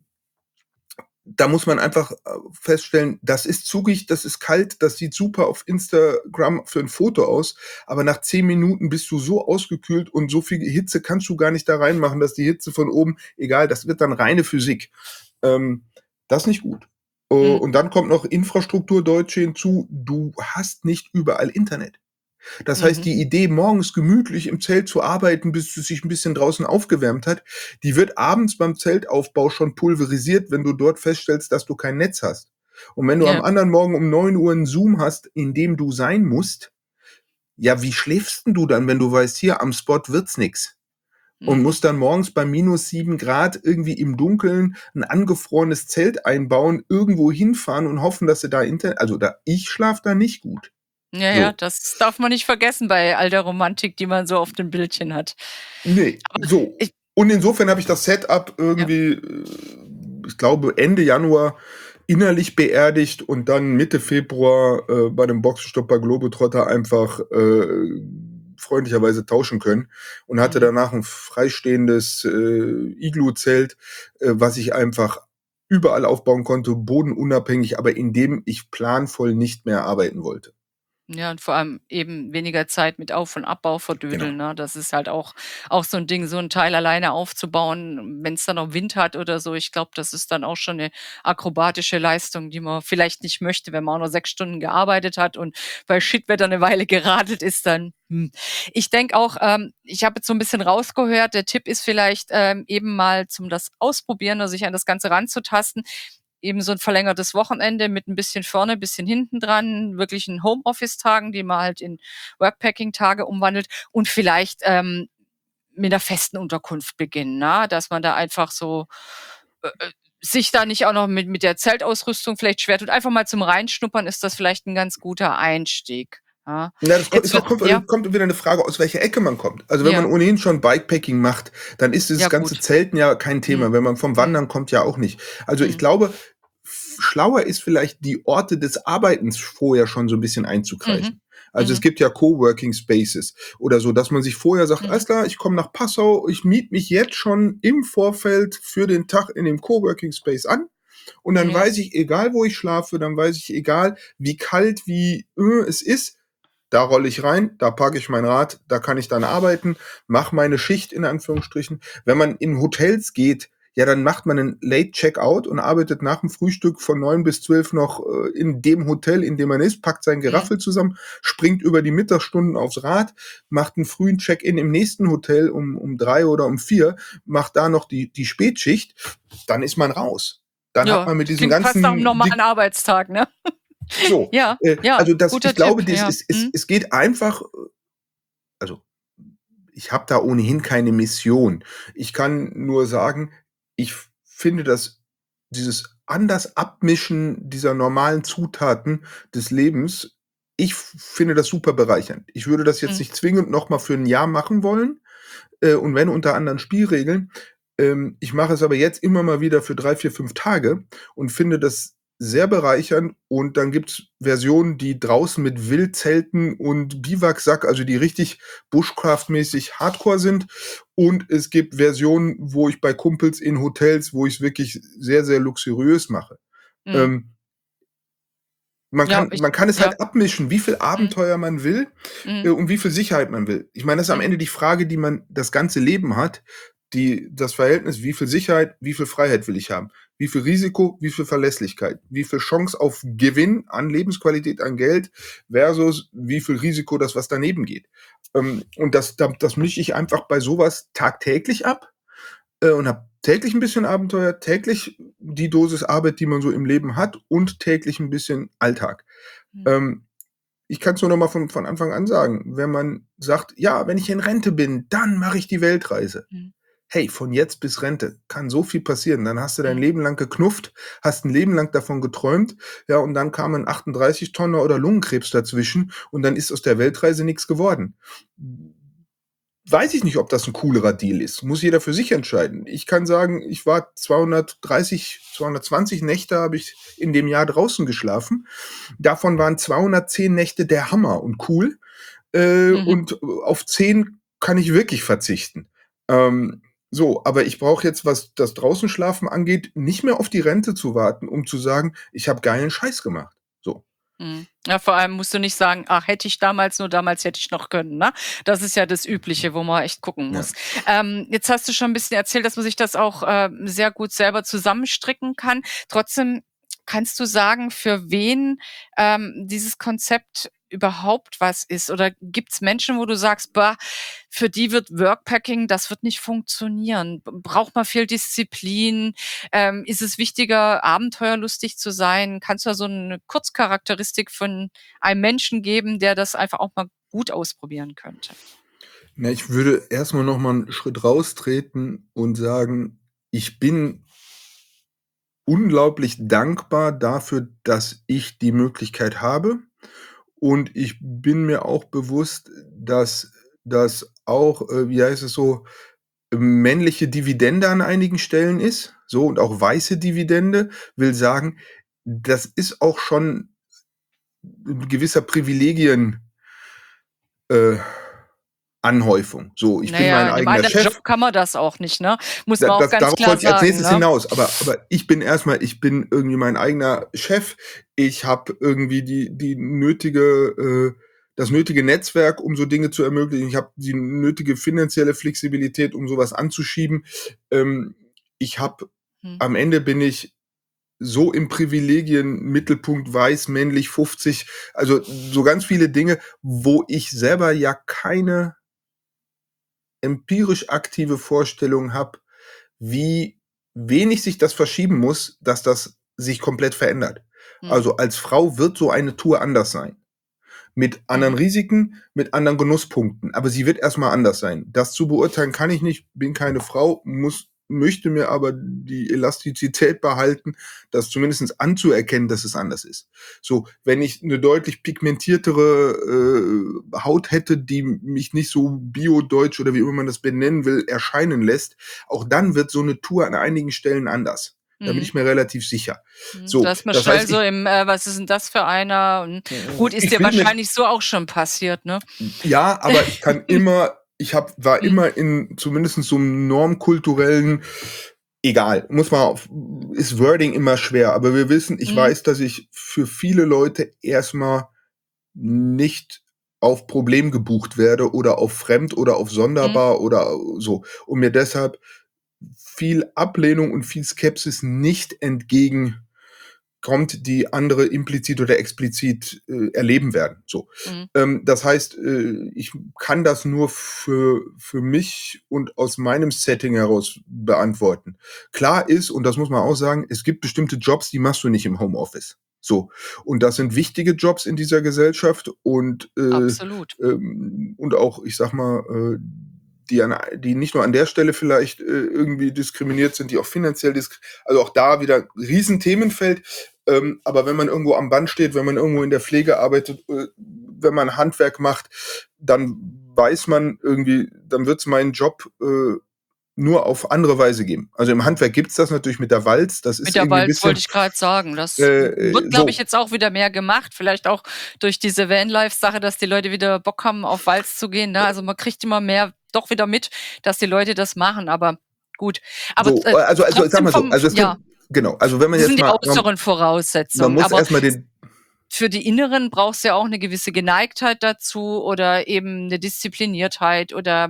da muss man einfach äh, feststellen, das ist zugig, das ist kalt, das sieht super auf Instagram für ein Foto aus, aber nach zehn Minuten bist du so ausgekühlt und so viel Hitze kannst du gar nicht da reinmachen, dass die Hitze von oben, egal, das wird dann reine Physik. Ähm, das ist nicht gut. Äh, mhm, Und dann kommt noch Infrastruktur Deutsche hinzu. Du hast nicht überall Internet. Das heißt, mhm, die Idee, morgens gemütlich im Zelt zu arbeiten, bis es sich ein bisschen draußen aufgewärmt hat, die wird abends beim Zeltaufbau schon pulverisiert, wenn du dort feststellst, dass du kein Netz hast. Und wenn du am ja, anderen Morgen um neun Uhr einen Zoom hast, in dem du sein musst, ja, wie schläfst denn du dann, wenn du weißt, hier am Spot wird's nix? Und mhm. musst dann morgens bei minus sieben Grad irgendwie im Dunkeln ein angefrorenes Zelt einbauen, irgendwo hinfahren und hoffen, dass du da Internet, also da, ich schlaf da nicht gut. Ja, ja, So. das darf man nicht vergessen bei all der Romantik, die man so auf den Bildchen hat. Nee, Aber so. ich Und insofern habe ich das Setup ja, irgendwie, äh, ich glaube, Ende Januar innerlich beerdigt und dann Mitte Februar äh, bei dem Boxenstopp bei Globetrotter einfach äh, freundlicherweise tauschen können und hatte mhm. danach ein freistehendes äh, Iglu-Zelt, äh, was ich einfach überall aufbauen konnte, bodenunabhängig, aber in dem ich planvoll nicht mehr arbeiten wollte. Ja, und vor allem eben weniger Zeit mit Auf und Abbau Genau. verdödeln, ne? Das ist halt auch auch so 'n Ding, so 'n Teil alleine aufzubauen, wenn's dann noch Wind hat oder so. Ich glaube, das ist dann auch schon 'ne akrobatische Leistung, die man vielleicht nicht möchte, wenn man auch nur sechs Stunden gearbeitet hat und bei Shitwetter 'ne Weile geradelt ist, dann, hm. Ich denke auch, ähm, ich habe jetzt so 'n bisschen rausgehört, der Tipp ist vielleicht, ähm, eben mal zum das Ausprobieren oder sich an das Ganze ranzutasten, eben so 'n verlängertes Wochenende mit 'n bisschen vorne, bisschen hinten dran, wirklichen Homeoffice-Tagen, die man halt in Workpacking-Tage umwandelt und vielleicht, ähm, mit 'ner festen Unterkunft beginnen, ne? Dass man da einfach so, äh, äh, sich da nicht auch noch mit mit der Zeltausrüstung vielleicht schwer tut. Einfach mal zum Reinschnuppern ist das vielleicht 'n ganz guter Einstieg, ja. Ja, das ko Jetzt ist auch wird kommt ja, kommt wieder 'ne Frage, aus welcher Ecke man kommt. Also, wenn man ja, ohnehin schon Bikepacking macht, dann ist dieses ja ganze gut. Zelten ja kein Mhm, Thema. Wenn man vom mhm, Wandern kommt, ja auch nicht. Also, ich mhm, glaube, f schlauer ist vielleicht, die Orte des Arbeitens vorher schon so 'n bisschen mhm, einzukreisen. Also, es mhm, gibt ja Coworking Spaces oder so, dass man sich vorher sagt: mhm, „Alles klar, ich komme nach Passau, ich miete mich jetzt schon im Vorfeld für den Tag in dem Coworking Space an und dann ja, weiß ich, egal wo ich schlafe, dann weiß ich, egal wie kalt, wie, äh, es ist, da rolle ich rein, da parke ich mein Rad, da kann ich dann arbeiten, mache meine Schicht in Anführungsstrichen. Wenn man in Hotels geht, ja, dann macht man einen Late Checkout und arbeitet nach dem Frühstück von neun bis zwölf noch äh, in dem Hotel, in dem man ist, packt sein mhm, Geraffel zusammen, springt über die Mittagsstunden aufs Rad, macht einen frühen Check-in im nächsten Hotel um, um drei oder um vier, macht da noch die, die Spätschicht, dann ist man raus. Dann hat ja, man mit das diesem klingt fast nach 'nem ganzen normalen Dick Arbeitstag, ne? so, Ja, äh, ja, also das, guter ich Tipp, glaube, das ja. ist, es, Mhm, es geht einfach, also ich habe da ohnehin keine Mission. Ich kann nur sagen, ich finde, dass dieses anders Abmischen dieser normalen Zutaten des Lebens, ich finde das super bereichernd. Ich würde das jetzt mhm. nicht zwingend noch mal für ein Jahr machen wollen, äh, und wenn unter anderen Spielregeln. Ähm, ich mache es aber jetzt immer mal wieder für drei, vier, fünf Tage und finde das sehr bereichernd. Und dann gibt's Versionen, die draußen mit Wildzelten und Biwaksack, also die richtig Bushcraft-mäßig Hardcore sind. Und es gibt Versionen, wo ich bei Kumpels in Hotels, wo ich's wirklich sehr, sehr luxuriös mache. Mhm. Ähm, man Ja, kann ich man kann es ja. halt abmischen, wie viel Mhm, Abenteuer man will, äh, mhm, und wie viel Sicherheit man will. Ich meine, das ist am mhm, Ende die Frage, die man das ganze Leben hat, die das Verhältnis, wie viel Sicherheit, wie viel Freiheit will ich haben? Wie viel Risiko, wie viel Verlässlichkeit? Wie viel Chance auf Gewinn an Lebensqualität, an Geld versus wie viel Risiko, dass was daneben geht? Ähm, und das da das mische ich einfach bei sowas tagtäglich ab, äh, und habe täglich ein bisschen Abenteuer, täglich die Dosis Arbeit, die man so im Leben hat und täglich ein bisschen Alltag. Mhm. Ähm, ich kann's nur noch mal von von Anfang an sagen, wenn man sagt: „Ja, wenn ich in Rente bin, dann mache ich die Weltreise.“ Mhm. Hey, von jetzt bis Rente kann so viel passieren. Dann hast du dein Mhm. Leben lang geknufft, hast ein Leben lang davon geträumt, ja, und dann kam ein achtunddreißig Tonner oder Lungenkrebs dazwischen und dann ist aus der Weltreise nichts geworden. Weiß ich nicht, ob das ein coolerer Deal ist. Muss jeder für sich entscheiden. Ich kann sagen, ich war zweihundertdreißig, zweihundertzwanzig Nächte habe ich in dem Jahr draußen geschlafen. Davon waren zweihundertzehn Nächte der Hammer und cool. Äh, Mhm. und auf zehn kann ich wirklich verzichten. Ähm, so, aber ich brauche jetzt, was das Draußenschlafen angeht, nicht mehr auf die Rente zu warten, um zu sagen, ich habe geilen Scheiß gemacht. So. Mhm. Ja, vor allem musst du nicht sagen: „Ach, hätte ich damals nur damals hätte ich noch können“, ne? Das ist ja das Übliche, wo man echt gucken Ja. muss. Ähm, jetzt hast du schon ein bisschen erzählt, dass man sich das auch, äh, sehr gut selber zusammenstricken kann. Trotzdem kannst du sagen, für wen, ähm, dieses Konzept überhaupt was ist? Oder gibt's Menschen, wo du sagst: „Bah, für die wird Workpacking das wird nicht funktionieren.“ B braucht man viel Disziplin? Ähm, ist es wichtiger, abenteuerlustig zu sein? Kannst du da so eine Kurzcharakteristik von einem Menschen geben, der das einfach auch mal gut ausprobieren könnte? Na, ich würde erst mal noch mal 'n Schritt raustreten und sagen, ich bin unglaublich dankbar dafür, dass ich die Möglichkeit habe. Und ich bin mir auch bewusst, dass das auch, äh, wie heißt es so, männliche Dividende an einigen Stellen ist, so und auch weiße Dividende, will sagen, das ist auch schon 'n gewisser Privilegien äh, Anhäufung. So, ich Na bin ja, mein in 'nem eigener anderen Chef. Job kann man das auch nicht, ne? Muss Da man auch das ganz darauf klar wollte ich als sagen, Nächstes ne? hinaus, aber aber ich bin erst mal ich bin irgendwie mein eigener Chef. Ich habe irgendwie die die nötige äh, das nötige Netzwerk, um so Dinge zu ermöglichen. Ich habe die nötige finanzielle Flexibilität, um so was anzuschieben. Ähm, ich habe Mhm. am Ende bin ich so im Privilegien-Mittelpunkt, weiß, männlich, fünfzig, also so ganz viele Dinge, wo ich selber ja keine empirisch aktive Vorstellung habe, wie wenig sich das verschieben muss, dass das sich komplett verändert. Mhm. Also, als Frau wird so eine Tour anders sein. Mit anderen Mhm. Risiken, mit anderen Genusspunkten, aber sie wird erst mal anders sein. Das zu beurteilen kann ich nicht, bin keine Frau, muss möchte mir aber die Elastizität behalten, das zumindestens anzuerkennen, dass es anders ist. So, wenn ich 'ne deutlich pigmentiertere, äh, Haut hätte, die mich nicht so biodeutsch oder wie immer man das benennen will, erscheinen lässt, auch dann wird so 'ne Tour an einigen Stellen anders. Da bin Mhm. ich mir relativ sicher. Mhm. Da So, ist man das schnell heißt, so ich im, äh: „Was ist 'n das für einer?“ Und gut, ist ich dir will mir wahrscheinlich so auch schon passiert, ne? ja, aber ich kann immer ich habe war Mhm. immer in zumindest so 'nem normkulturellen egal, muss man auf ist Wording immer schwer, aber wir wissen ich Mhm. weiß, dass ich für viele Leute erst mal nicht auf Problem gebucht werde oder auf fremd oder auf Mhm. sonderbar oder so und mir deshalb viel Ablehnung und viel Skepsis nicht entgegenkommt, die andere implizit oder explizit, äh, erleben werden, so. Mhm. Ähm, das heißt, äh, ich kann das nur für für mich und aus meinem Setting heraus beantworten. Klar ist, und das muss man auch sagen, es gibt bestimmte Jobs, die machst du nicht im Homeoffice. So. Und das sind wichtige Jobs in dieser Gesellschaft und, äh, Absolut. ähm, und auch, ich sage mal, äh, die an die nicht nur an der Stelle vielleicht, äh, irgendwie diskriminiert sind, die auch finanziell disk also auch da wieder Riesenthemenfeld. Ähm, aber wenn man irgendwo am Band steht, wenn man irgendwo in der Pflege arbeitet, äh, wenn man Handwerk macht, dann weiß man irgendwie, dann wird's meinen Job, äh, nur auf andere Weise geben. Also, im Handwerk gibt's das natürlich mit der Walz, das ist Mit der irgendwie 'n Walz wollte bisschen, ich grad sagen. Das äh, wird, äh, glaube ich, so. jetzt auch wieder mehr gemacht. Vielleicht auch durch diese Vanlife-Sache, dass die Leute wieder Bock haben, auf Walz zu gehen, ne? Also, man kriegt immer mehr doch wieder mit, dass die Leute das machen, aber gut. Aber, So, äh, äh, also also, sage trotzdem mal so, vom also, es ja, gibt genau, also, wenn man das jetzt sind die mal man äußeren man Voraussetzungen, muss aber erst mal den für die inneren brauchst du ja auch 'ne gewisse Geneigtheit dazu oder eben 'ne Diszipliniertheit oder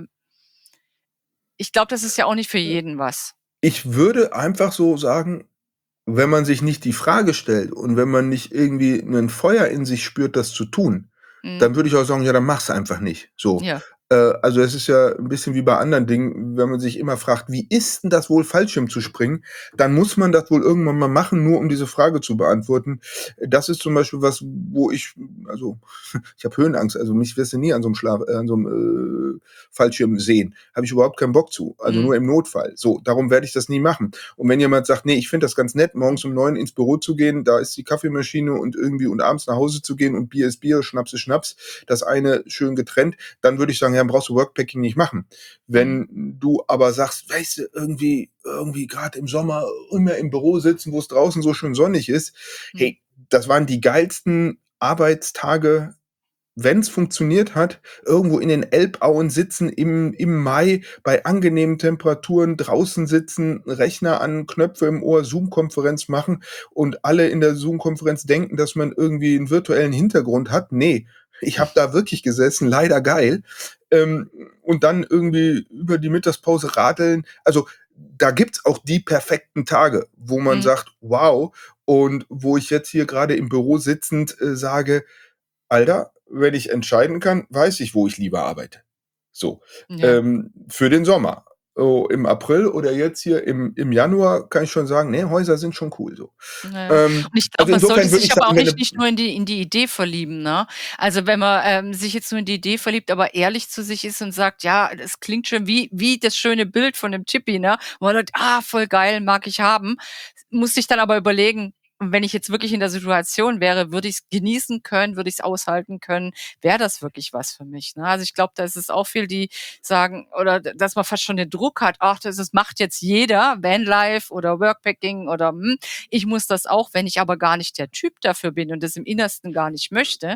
ich glaube, das ist ja auch nicht für jeden was. ich würde einfach so sagen, wenn man sich nicht die Frage stellt und wenn man nicht irgendwie 'nen Feuer in sich spürt, das zu tun, Mhm. dann würde ich auch sagen: „Ja, dann mach's einfach nicht“, so. Ja. Äh, also es ist ja ein bisschen wie bei anderen Dingen, wenn man sich immer fragt, wie ist denn das wohl, Fallschirm zu springen? Dann muss man das wohl irgendwann mal machen, nur um diese Frage zu beantworten. Das ist zum Beispiel was, wo ich, also ich habe Höhenangst, also mich wirst du nie an so einem Schlaf, äh, an so einem äh, Fallschirm sehen. Habe ich überhaupt keinen Bock zu. Also Mhm. nur im Notfall. So, darum werde ich das nie machen. Und wenn jemand sagt, nee, ich finde das ganz nett, morgens um neun ins Büro zu gehen, da ist die Kaffeemaschine und irgendwie und abends nach Hause zu gehen und Bier ist Bier, Schnaps ist Schnaps, das eine schön getrennt, dann würde ich sagen, ja, dann brauchst du Workpacking nicht machen. Wenn Mhm. du aber sagst, weißt du, irgendwie, irgendwie gerade im Sommer immer im Büro sitzen, wo es draußen so schön sonnig ist, Mhm. hey, das waren die geilsten Arbeitstage, wenn es funktioniert hat, irgendwo in den Elbauen sitzen im, im Mai bei angenehmen Temperaturen, draußen sitzen, Rechner an, Knöpfe im Ohr, Zoom-Konferenz machen und alle in der Zoom-Konferenz denken, dass man irgendwie einen virtuellen Hintergrund hat. Nee, ich habe da wirklich gesessen, leider geil. Ähm, und dann irgendwie über die Mittagspause radeln. Also da gibt's auch die perfekten Tage, wo man Mhm. sagt, wow, und wo ich jetzt hier gerade im Büro sitzend äh, sage, Alter, wenn ich entscheiden kann, weiß ich, wo ich lieber arbeite. So, Ja. ähm, für den Sommer. Oh, im April oder jetzt hier im im Januar kann ich schon sagen, ne, Häuser sind schon cool so. Ja. Ähm, Und ich glaube, also man sollte insofern würde sich ich aber sagen, auch wenn nicht 'ne nicht nur in die in die Idee verlieben, ne? Also, wenn man, ähm, sich jetzt nur in die Idee verliebt, aber ehrlich zu sich ist und sagt: „Ja, das klingt schön“, wie wie das schöne Bild von dem Chippy, ne? Wo man sagt: „Ah, voll geil, mag ich haben.“ Muss sich dann aber überlegen, wenn ich jetzt wirklich in der Situation wäre, würde ich's genießen können, würde ich's aushalten können? Wäre das wirklich was für mich, ne? Also, ich glaube, da ist es auch viel, die sagen oder d dass man fast schon den Druck hat: „Ach, das das macht jetzt jeder, Vanlife oder Workpacking oder, hm, ich muss das auch, wenn ich aber gar nicht der Typ dafür bin und das im Innersten gar nicht möchte,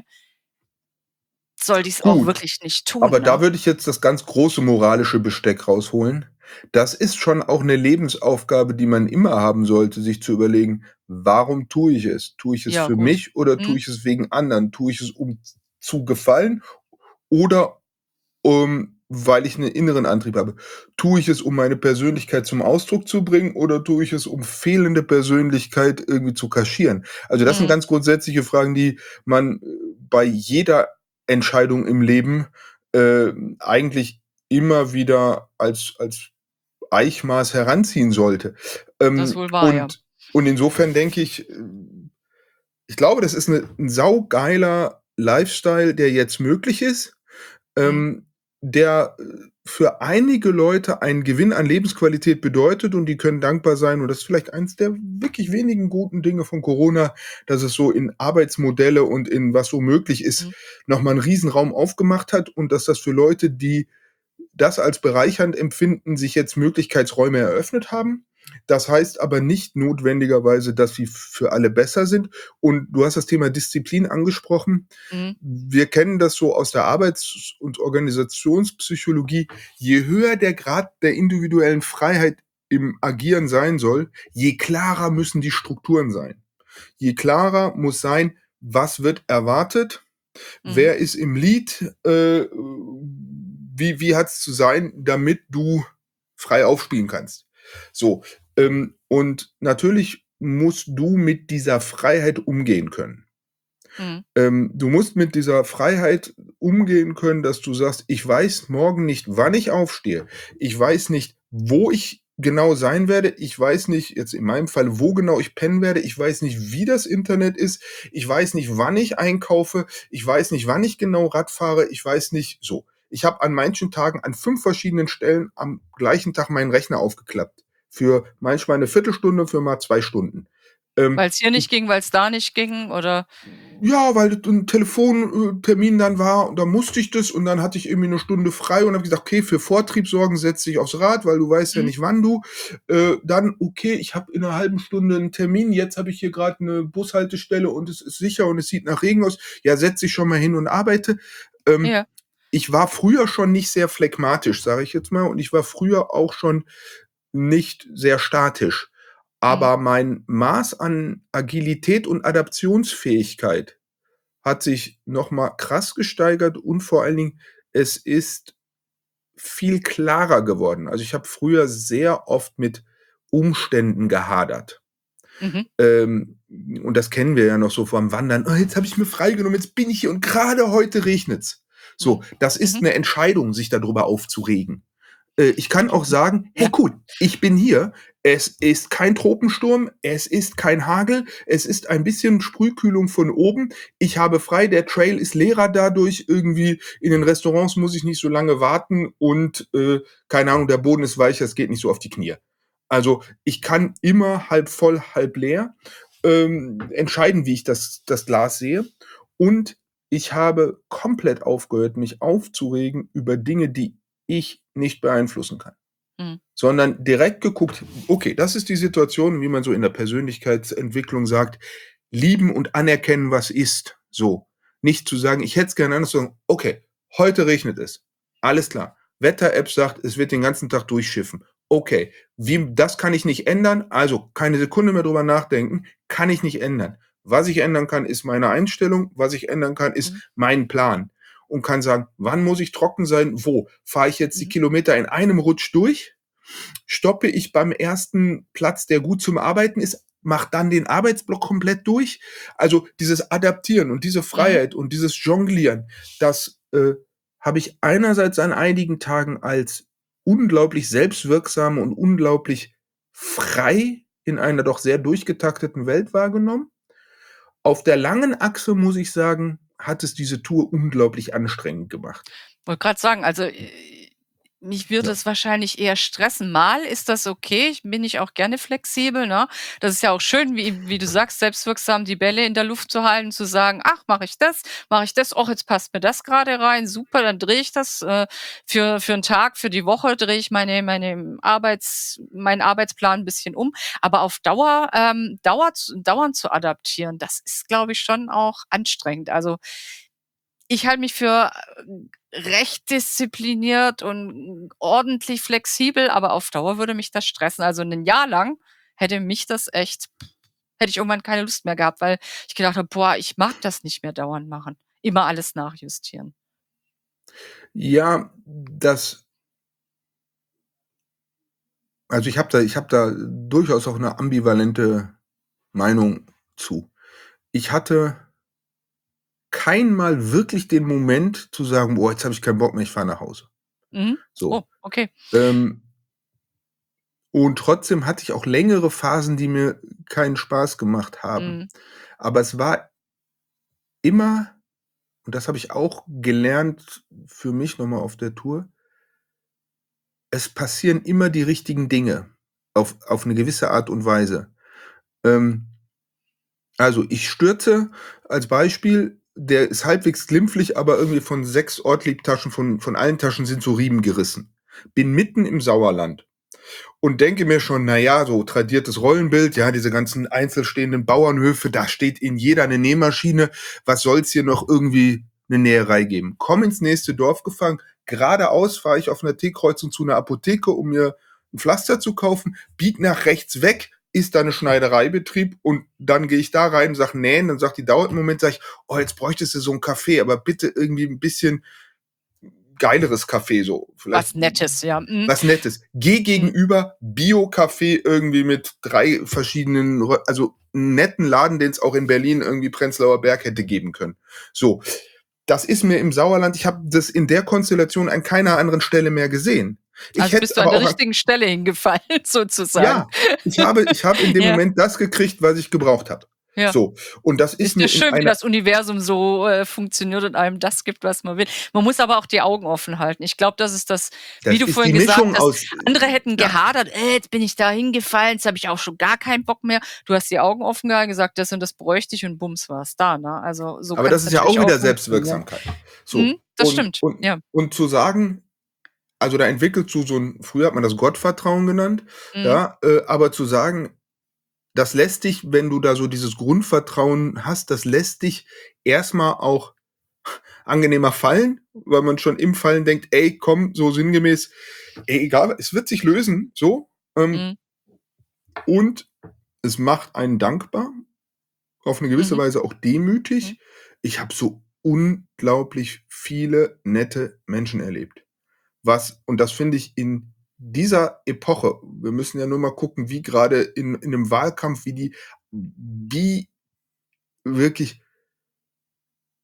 sollte ich's auch gut, wirklich nicht tun, aber ne? da würde ich jetzt das ganz große moralische Besteck rausholen. Das ist schon auch 'ne Lebensaufgabe, die man immer haben sollte, sich zu überlegen: „Warum tue ich es? Tue ich es Ja, für gut. mich oder tue Mhm. ich es wegen anderen? Tue ich es, um z zu gefallen oder Um weil ich 'nen inneren Antrieb habe. Tue ich es, um meine Persönlichkeit zum Ausdruck zu bringen oder tue ich es, um fehlende Persönlichkeit irgendwie zu kaschieren? Also, das sind Mhm. ganz grundsätzliche Fragen, die man, äh, bei jeder Entscheidung im Leben, ähm, eigentlich immer wieder als als Eichmaß heranziehen sollte. Das ist Ähm, wohl wahr, ja. und und insofern denke ich, ähm ich glaube, das ist 'ne 'n saugeiler Lifestyle, der jetzt möglich ist, Mhm. ähm, der, äh, für einige Leute einen Gewinn an Lebensqualität bedeutet und die können dankbar sein und das ist vielleicht eins der wirklich wenigen guten Dinge von Corona, dass es so in Arbeitsmodelle und in was so möglich ist, Mhm. noch mal 'n Riesenraum aufgemacht hat und dass das für Leute, die das als bereichernd empfinden, sich jetzt Möglichkeitsräume eröffnet haben. Das heißt aber nicht notwendigerweise, dass sie für alle besser sind. Und du hast das Thema Disziplin angesprochen. Mhm. Wir kennen das so aus der Arbeits- und Organisationspsychologie. Je höher der Grad der individuellen Freiheit im Agieren sein soll, je klarer müssen die Strukturen sein. Je klarer muss sein, was wird erwartet, Mhm. wer ist im Lead, äh, wie wie hat's zu sein, damit du frei aufspielen kannst. So, ähm, und natürlich musst du mit dieser Freiheit umgehen können. Mhm. Ähm, du musst mit dieser Freiheit umgehen können, dass du sagst: „Ich weiß morgen nicht, wann ich aufstehe. Ich weiß nicht, wo ich genau sein werde. Ich weiß nicht, jetzt in meinem Fall, wo genau ich pennen werde. Ich weiß nicht, wie das Internet ist. Ich weiß nicht, wann ich einkaufe. Ich weiß nicht, wann ich genau Rad fahre. Ich weiß nicht“ so. Ich habe an manchen Tagen an fünf verschiedenen Stellen am gleichen Tag meinen Rechner aufgeklappt. Für manchmal 'ne Viertelstunde, für mal zwei Stunden. Ähm, Weil's hier nicht ging, weil's da nicht ging oder ja, weil das 'n Telefon äh, Termin dann war und da musste ich das und dann hatte ich irgendwie 'ne Stunde frei und habe gesagt: „Okay, für Vortrieb sorgen, setz dich aufs Rad, weil du weißt ja mhm, nicht, wann du.“ Äh, dann: „Okay, ich habe in 'ner halben Stunde 'n Termin, jetzt habe ich hier grad 'ne Bushaltestelle und es ist sicher und es sieht nach Regen aus. Ja, setz dich schon mal hin und arbeite.“ Ähm, ja, ich war früher schon nicht sehr phlegmatisch, sage ich jetzt mal, und ich war früher auch schon nicht sehr statisch. mhm, Aber mein Maß an Agilität und Adaptionsfähigkeit hat sich noch mal krass gesteigert und vor allen Dingen, es ist viel klarer geworden. Also, ich habe früher sehr oft mit Umständen gehadert. mhm, Ähm, und das kennen wir ja noch so vom Wandern: „Oh, jetzt habe ich mir freigenommen, jetzt bin ich hier und grade heute regnet's.“ So, Mhm. das ist Mhm. eine Entscheidung, sich darüber aufzuregen. Äh, ich kann auch sagen: Ja. „Hey, cool, ich bin hier. Es ist kein Tropensturm, es ist kein Hagel, es ist ein bisschen Sprühkühlung von oben. Ich habe frei, der Trail ist leerer dadurch. Irgendwie in den Restaurants muss ich nicht so lange warten und, äh, keine Ahnung, der Boden ist weicher, es geht nicht so auf die Knie.“ Also, ich kann immer halb voll, halb leer, ähm, entscheiden, wie ich das das Glas sehe. Und ich habe komplett aufgehört, mich aufzuregen über Dinge, die ich nicht beeinflussen kann, Mhm. sondern direkt geguckt: „Okay, das ist die Situation“, wie man so in der Persönlichkeitsentwicklung sagt, lieben und anerkennen, was ist. So. Nicht zu sagen: „Ich hätte es gerne anders“, sondern: „Okay, heute regnet es. Alles klar. Wetter-App sagt, es wird den ganzen Tag durchschiffen. Okay, wie das kann ich nicht ändern, also keine Sekunde mehr drüber nachdenken, kann ich nicht ändern. Was ich ändern kann, ist meine Einstellung, was ich ändern kann, ist Mhm. mein Plan.“ Und kann sagen: „Wann muss ich trocken sein? Wo? Fahre ich jetzt die Mhm. Kilometer in einem Rutsch durch? Stoppe ich beim ersten Platz, der gut zum Arbeiten ist, mache dann den Arbeitsblock komplett durch?“ Also, dieses Adaptieren und diese Mhm. Freiheit und dieses Jonglieren, das, äh, habe ich einerseits an einigen Tagen als unglaublich selbstwirksam und unglaublich frei in einer doch sehr durchgetakteten Welt wahrgenommen. Auf der langen Achse, muss ich sagen, hat es diese Tour unglaublich anstrengend gemacht. Wollte grad sagen, also, äh, mich würde Ja. es wahrscheinlich eher stressen. Mal ist das okay, ich bin ich auch gerne flexibel, ne? Das ist ja auch schön, wie wie du sagst, selbstwirksam die Bälle in der Luft zu halten, zu sagen: „Ach, mache ich das, mache ich das, och, jetzt passt mir das grade rein, super, dann drehe ich das, äh, für für 'n Tag, für die Woche drehe ich meine meine Arbeits meinen Arbeitsplan 'n bisschen um.“ Aber auf Dauer ähm, Dauer z dauernd zu adaptieren, das ist, glaube ich, schon auch anstrengend. Also, ich halte mich für, äh, recht diszipliniert und ordentlich flexibel, aber auf Dauer würde mich das stressen. Also, 'nen Jahr lang hätte mich das echt hätte ich irgendwann keine Lust mehr gehabt, weil ich gedacht habe: „Boah, ich mag das nicht mehr dauernd machen, immer alles nachjustieren.“ Ja, das also, ich habe da ich habe da durchaus auch 'ne ambivalente Meinung zu. Ich hatte kein Mal wirklich den Moment zu sagen: „Boah, jetzt habe ich keinen Bock mehr, ich fahre nach Hause.“ Mhm. Oh, So. okay. Ähm und trotzdem hatte ich auch längere Phasen, die mir keinen Spaß gemacht haben. Mhm. Aber es war immer und das habe ich auch gelernt für mich noch mal auf der Tour es passieren immer die richtigen Dinge auf auf 'ne gewisse Art und Weise. Ähm also, ich stürze als Beispiel, der ist halbwegs glimpflich, aber irgendwie von sechs Ortlieb-Taschen von von allen Taschen sind so Riemen gerissen. Bin mitten im Sauerland und denke mir schon: „Na ja, so tradiertes Rollenbild, ja, diese ganzen einzeln stehenden Bauernhöfe, da steht in jeder 'ne Nähmaschine. Was soll's hier noch irgendwie 'ne Näherei geben?“ Komme ins nächste Dorf gefahren, geradeaus fahre ich auf 'ner T-Kreuzung zu 'ner Apotheke, um mir 'n Pflaster zu kaufen, biege nach rechts weg, ist da 'ne Schneidereibetrieb und dann gehe ich da rein, sage: „Nähen“, dann sagt die: „Dauert 'n Moment“, sage ich: „Oh, jetzt bräuchtest du so 'n Kaffee, aber bitte irgendwie 'n bisschen geileres Kaffee so, vielleicht Was Nettes, ja. Mhm. was Nettes.“ Gehe Mhm. gegenüber, Bio-Kaffee irgendwie mit drei verschiedenen Rö also, 'n netten Laden, den's auch in Berlin irgendwie Prenzlauer Berg hätte geben können. So, das ist mir im Sauerland ich habe das in der Konstellation an keiner anderen Stelle mehr gesehen. Ich Also, hätte bist es du an aber der auch an richtigen Stelle hingefallen sozusagen. Ja, ich habe ich habe in dem Ja. Moment das gekriegt, was ich gebraucht habe. Ja. So, und das ist Ist ja mir in schön, wie einer das Universum so, äh, funktioniert und einem das gibt, was man will. Man muss aber auch die Augen offen halten. Ich glaube, das ist das wie Das du ist die vorhin gesagt Mischung hast, aus, äh andere hätten ja. gehadert: „Äh, jetzt bin ich da hingefallen, jetzt habe ich auch schon gar keinen Bock mehr.“ Du hast die Augen offen gehalten, gesagt: „Das und das bräuchte ich“ und bums war's da, ne? Also, so Aber das kann's ist ja natürlich auch auch wieder funktionieren. Selbstwirksamkeit. So, Mhm, das und stimmt, und ja. und zu sagen also, da entwickelst du so 'n früher hat man das Gottvertrauen genannt, Mhm. ja, äh, aber zu sagen, das lässt dich, wenn du da so dieses Grundvertrauen hast, das lässt dich erst mal auch angenehmer fallen, weil man schon im Fallen denkt: „Ey, komm“, so sinngemäß: „Ey, egal, es wird sich lösen“, so. Ähm Mhm. und es macht einen dankbar, auf 'ne gewisse Mhm. Weise auch Mhm. demütig. Ich habe so unglaublich viele nette Menschen erlebt. Was und das finde ich in dieser Epoche wir müssen ja nur mal gucken, wie grade in in 'nem Wahlkampf, wie die wie wirklich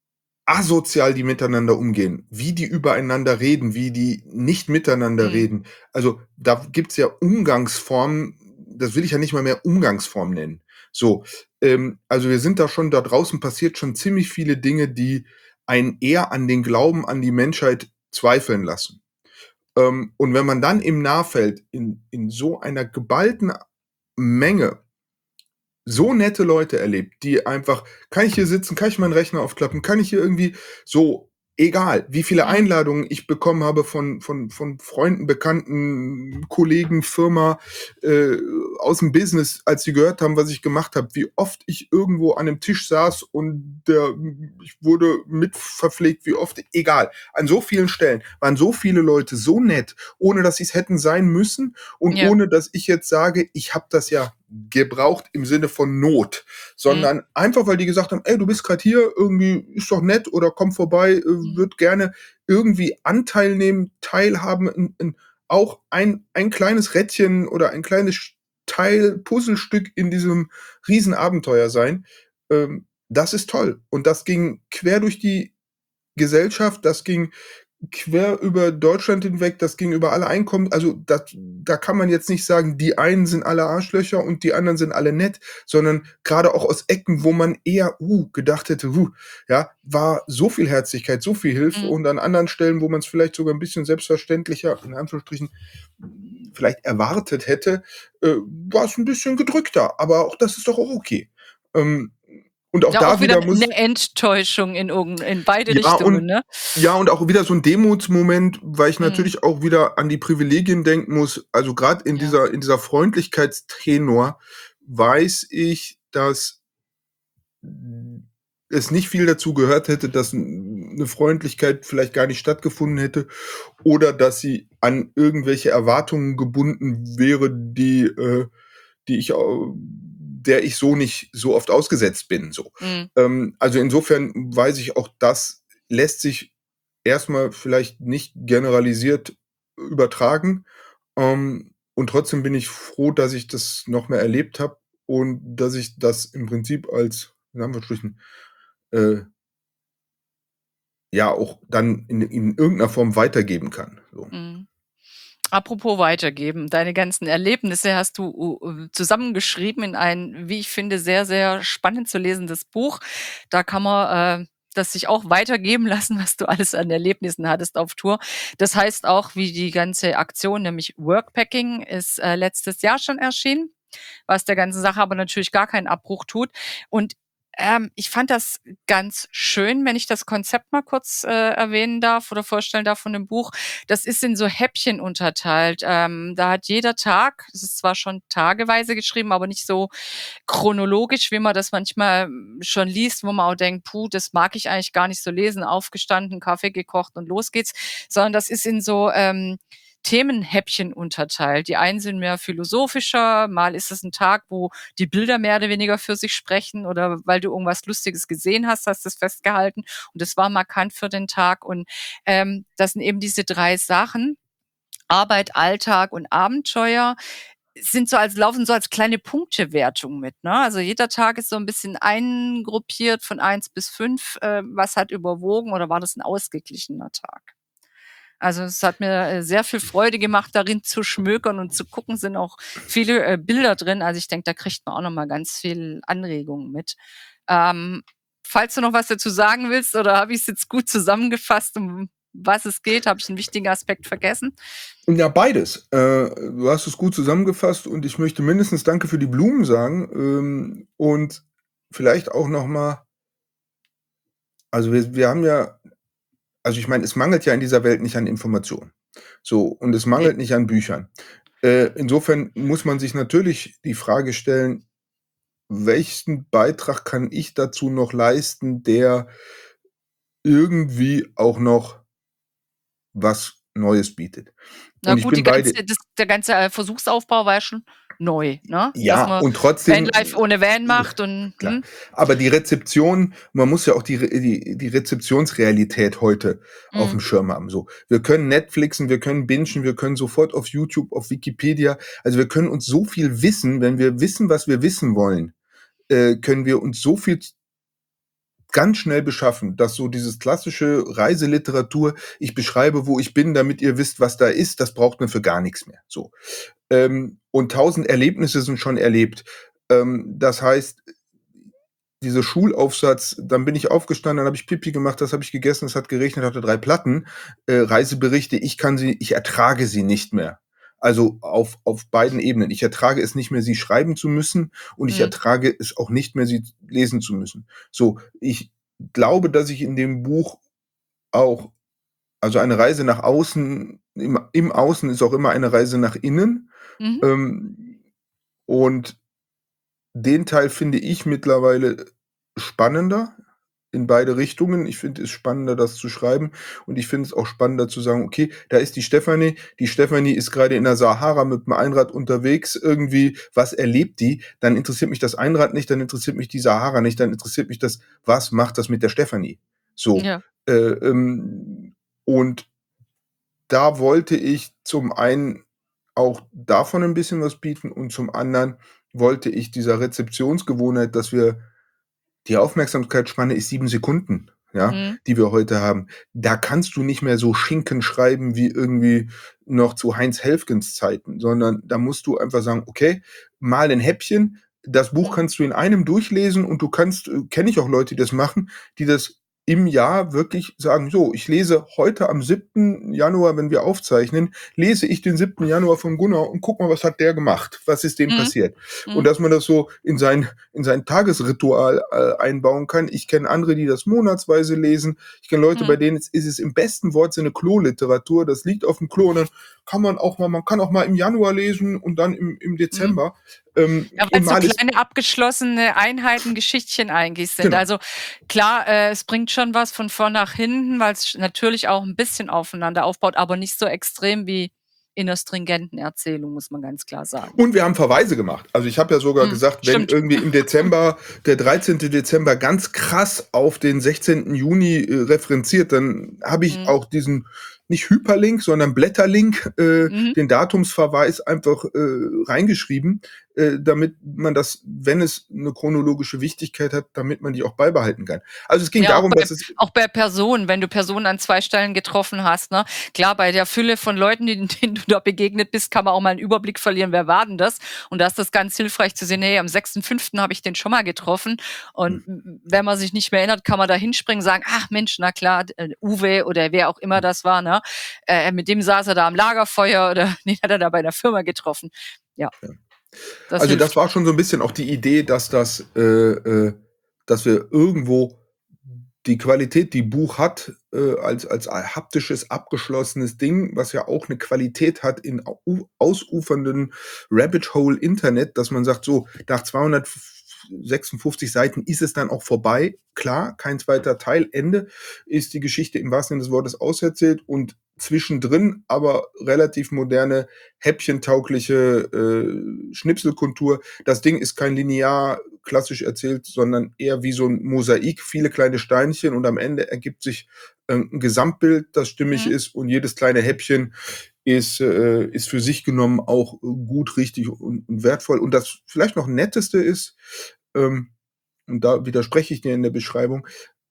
asozial die miteinander umgehen, wie die übereinander reden, wie die nicht miteinander Mhm. reden. Also, da gibt's ja Umgangsformen, das will ich ja nicht mal mehr Umgangsform nennen. So, ähm, also wir sind da schon da draußen passiert schon ziemlich viele Dinge, die einen eher an den Glauben an die Menschheit zweifeln lassen. Ähm, und wenn man dann im Nahfeld in in so einer geballten Menge so nette Leute erlebt, die einfach: „Kann ich hier sitzen? Kann ich meinen Rechner aufklappen? Kann ich hier irgendwie“ so, egal, wie viele Mhm. Einladungen ich bekommen habe von von von Freunden, Bekannten, Kollegen, Firma, äh, aus'm Business, als sie gehört haben, was ich gemacht habe, wie oft ich irgendwo an 'nem Tisch saß und der ich wurde mit verpflegt, wie oft egal. An so vielen Stellen waren so viele Leute so nett, ohne dass sie's hätten sein müssen und Ja. ohne dass ich jetzt sage, ich habe das ja gebraucht im Sinne von Not, Mhm. sondern einfach, weil die gesagt haben: „Ey, du bist grad hier, irgendwie ist doch nett oder komm vorbei, äh, Mhm. würde gerne irgendwie Anteil nehmen, teilhaben, in in auch ein ein kleines Rädchen oder ein kleines sch Teil, Puzzlestück in diesem Riesenabenteuer sein.“ Ähm, das ist toll. Und das ging quer durch die Gesellschaft, das ging quer über Deutschland hinweg, das ging über alle Einkommen. Also, da da kann man jetzt nicht sagen, die einen sind alle Arschlöcher und die anderen sind alle nett, sondern grade auch aus Ecken, wo man eher, uh, gedacht hätte, uh, ja, war so viel Herzlichkeit, so viel Hilfe Mhm. und an anderen Stellen, wo man's vielleicht sogar 'n bisschen selbstverständlicher, in Anführungsstrichen, vielleicht erwartet hätte, äh, war's 'n bisschen gedrückter, aber auch das ist doch auch okay. Ähm, und auch Ja, auch da wieder wieder 'ne muss Enttäuschung in irgend in beide ja, Richtungen, und ne? ja, und auch wieder so 'n Demutsmoment, weil ich Mhm. natürlich auch wieder an die Privilegien denken muss. Also, grad in Ja. dieser in dieser Freundlichkeitstenor weiß ich, dass es nicht viel dazu gehört hätte, dass 'n 'ne Freundlichkeit vielleicht gar nicht stattgefunden hätte oder dass sie an irgendwelche Erwartungen gebunden wäre, die äh, die ich au der ich so nicht so oft ausgesetzt bin, so. Mhm. Ähm, also, insofern weiß ich, auch das lässt sich erst mal vielleicht nicht generalisiert übertragen. Ähm, und trotzdem bin ich froh, dass ich das noch mehr erlebt habe und dass ich das im Prinzip als, in Anführungsstrichen, äh ja, auch dann in in irgend 'ner Form weitergeben kann, so. Mhm. Apropos weitergeben, deine ganzen Erlebnisse hast du u äh, zusammengeschrieben in ein, wie ich finde, sehr, sehr spannend zu lesendes Buch. Da kann man, äh, das sich auch weitergeben lassen, was du alles an Erlebnissen hattest auf Tour. Das heißt auch, wie die ganze Aktion, nämlich Workpacking, ist, äh, letztes Jahr schon erschienen, was der ganzen Sache aber natürlich gar keinen Abbruch tut. Und, ähm, ich fand das ganz schön, wenn ich das Konzept mal kurz, äh, erwähnen darf oder vorstellen darf von dem Buch. Das ist in so Häppchen unterteilt. Ähm, da hat jeder Tag, es ist zwar schon tageweise geschrieben, aber nicht so chronologisch, wie man das manchmal schon liest, wo man auch denkt: „Puh, das mag ich eigentlich gar nicht so lesen. Aufgestanden, Kaffee gekocht und los geht's.“ Sondern das ist in so, ähm, Themenhäppchen unterteilt. Die einen sind mehr philosophischer, mal ist es 'n Tag, wo die Bilder mehr oder weniger für sich sprechen oder weil du irgendwas Lustiges gesehen hast, hast das festgehalten und das war markant für den Tag. Und, ähm, das sind eben diese drei Sachen: Arbeit, Alltag und Abenteuer sind so als laufen so als kleine Punktewertung mit, ne? Also, jeder Tag ist so 'n bisschen eingruppiert von eins bis fünf, äh, was hat überwogen oder war das 'n ausgeglichener Tag? Also, es hat mir, äh, sehr viel Freude gemacht, darin zu schmökern und zu gucken, sind auch viele, äh, Bilder drin. Also, ich denke, da kriegt man auch noch mal ganz viel Anregungen mit. Ähm, falls du noch was dazu sagen willst oder habe ich's jetzt gut zusammengefasst, um was es geht? Habe ich 'n wichtigen Aspekt vergessen? Ja, beides. Äh, du hast es gut zusammengefasst und ich möchte mindestens Danke für die Blumen sagen, ähm, und vielleicht auch noch mal also, wir wir haben ja also, ich meine, es mangelt ja in dieser Welt nicht an Informationen. So, und es Ne. mangelt nicht an Büchern. Äh, insofern muss man sich natürlich die Frage stellen: „Welchen Beitrag kann ich dazu noch leisten, der irgendwie auch noch was Neues bietet?“ Na Und ich gut, die bin bei dir. ganze das der ganze, äh, Versuchsaufbau war ja schon neu, ne? Dass Ja, man und trotzdem Vanlife ohne Van ja, macht und klar. mhm. Aber die Rezeption man muss ja auch die Re die die Rezeptionsrealität heute Mhm. aufm Schirm haben, so. Wir können Netflixen, wir können bingen, wir können sofort auf YouTube, auf Wikipedia also, wir können uns so viel Wissen wenn wir wissen, was wir wissen wollen, äh, können wir uns so viel z ganz schnell beschaffen, dass so dieses klassische Reiseliteratur, ich beschreibe, wo ich bin, damit ihr wisst, was da ist, das braucht man für gar nichts mehr. So. Ähm, und tausend Erlebnisse sind schon erlebt. Ähm, das heißt, dieser Schulaufsatz, dann bin ich aufgestanden, dann habe ich Pipi gemacht, das habe ich gegessen, es hat geregnet, hatte drei Platten, äh, Reiseberichte, ich kann sie, ich ertrage sie nicht mehr. Also auf, auf beiden Ebenen. Ich ertrage es nicht mehr, sie schreiben zu müssen und ich Mhm. ertrage es auch nicht mehr, sie lesen zu müssen. So, ich glaube, dass ich in dem Buch auch, also eine Reise nach außen, im, im Außen ist auch immer eine Reise nach innen. Mhm. Ähm, und den Teil finde ich mittlerweile spannender in beide Richtungen. Ich finde es spannender, das zu schreiben. Und ich finde es auch spannender zu sagen, okay, da ist die Stefanie. Die Stefanie ist gerade in der Sahara mit dem Einrad unterwegs. Irgendwie, was erlebt die? Dann interessiert mich das Einrad nicht, dann interessiert mich die Sahara nicht, dann interessiert mich das, was macht das mit der Stefanie? So. Ja. Äh, ähm, und da wollte ich zum einen auch davon ein bisschen was bieten und zum anderen wollte ich dieser Rezeptionsgewohnheit, dass wir die Aufmerksamkeitsspanne ist sieben Sekunden, ja, Mhm. die wir heute haben. Da kannst du nicht mehr so Schinken schreiben wie irgendwie noch zu Heinz Helfgens Zeiten, sondern da musst du einfach sagen, okay, mal ein Häppchen. Das Buch Mhm. kannst du in einem durchlesen und du kannst, äh, kenne ich auch Leute, die das machen, die das im Jahr wirklich sagen, so, ich lese heute am siebten Januar, wenn wir aufzeichnen, lese ich den siebten Januar von Gunnar und guck mal, was hat der gemacht? Was ist dem Mhm. passiert? Und Mhm. dass man das so in sein, in sein Tagesritual äh, einbauen kann. Ich kenne andere, die das monatsweise lesen. Ich kenne Leute, bei Mhm. denen ist, ist es im besten Wortsinne Kloliteratur. Das liegt auf dem Klo und dann kann man auch mal, man kann auch mal im Januar lesen und dann im, im Mhm. Dezember. Ähm, Ja, weil und es so mal ist, kleine abgeschlossene Einheiten, Geschichtchen eigentlich sind. genau. Also klar, äh, es bringt schon was von vorn nach hinten, weil es natürlich auch ein bisschen aufeinander aufbaut, aber nicht so extrem wie in 'ner stringenten Erzählung, muss man ganz klar sagen. Und wir haben Verweise gemacht. Also ich habe ja sogar Mhm, gesagt, wenn stimmt. irgendwie im Dezember, der dreizehnten Dezember ganz krass auf den sechzehnten Juni äh, referenziert, dann habe ich Mhm. auch diesen, nicht Hyperlink, sondern Blätterlink, äh, Mhm. den Datumsverweis einfach äh, reingeschrieben, äh, damit man das, wenn es eine chronologische Wichtigkeit hat, damit man die auch beibehalten kann. Also es ging Ja, auch darum, bei dass es auch bei Personen, wenn du Personen an zwei Stellen getroffen hast, ne? Klar, bei der Fülle von Leuten, denen denen du da begegnet bist, kann man auch mal 'n Überblick verlieren, wer war denn das? Und da ist das ganz hilfreich zu sehen, hey, am sechsten fünften habe ich den schon mal getroffen. Und m wenn man sich nicht mehr erinnert, kann man da hinspringen und sagen: „Ach Mensch, na klar, d äh, Uwe" oder wer auch immer das war, ne? Äh, mit dem saß er da am Lagerfeuer oder den hat er da bei der Firma getroffen. Ja, ja. das Also das hilft. war schon so ein bisschen auch die Idee, dass das, äh, äh, dass wir irgendwo die Qualität, die Buch hat, äh, als als haptisches, abgeschlossenes Ding, was ja auch eine Qualität hat in au ausufernden Rabbit Hole Internet, dass man sagt, so, nach zweihundertsechsundfünfzig Seiten ist es dann auch vorbei. Klar, kein zweiter Teil, Ende, ist die Geschichte im wahrsten Sinne des Wortes auserzählt und zwischendrin aber relativ moderne, häppchentaugliche äh, Schnipselkultur. Das Ding ist kein linear klassisch erzählt, sondern eher wie so ein Mosaik, viele kleine Steinchen und am Ende ergibt sich äh, ein Gesamtbild, das stimmig Mhm. ist und jedes kleine Häppchen ist, äh, ist für sich genommen auch gut, richtig und, und wertvoll. Und das vielleicht noch Netteste ist, ähm, und da widerspreche ich dir in der Beschreibung,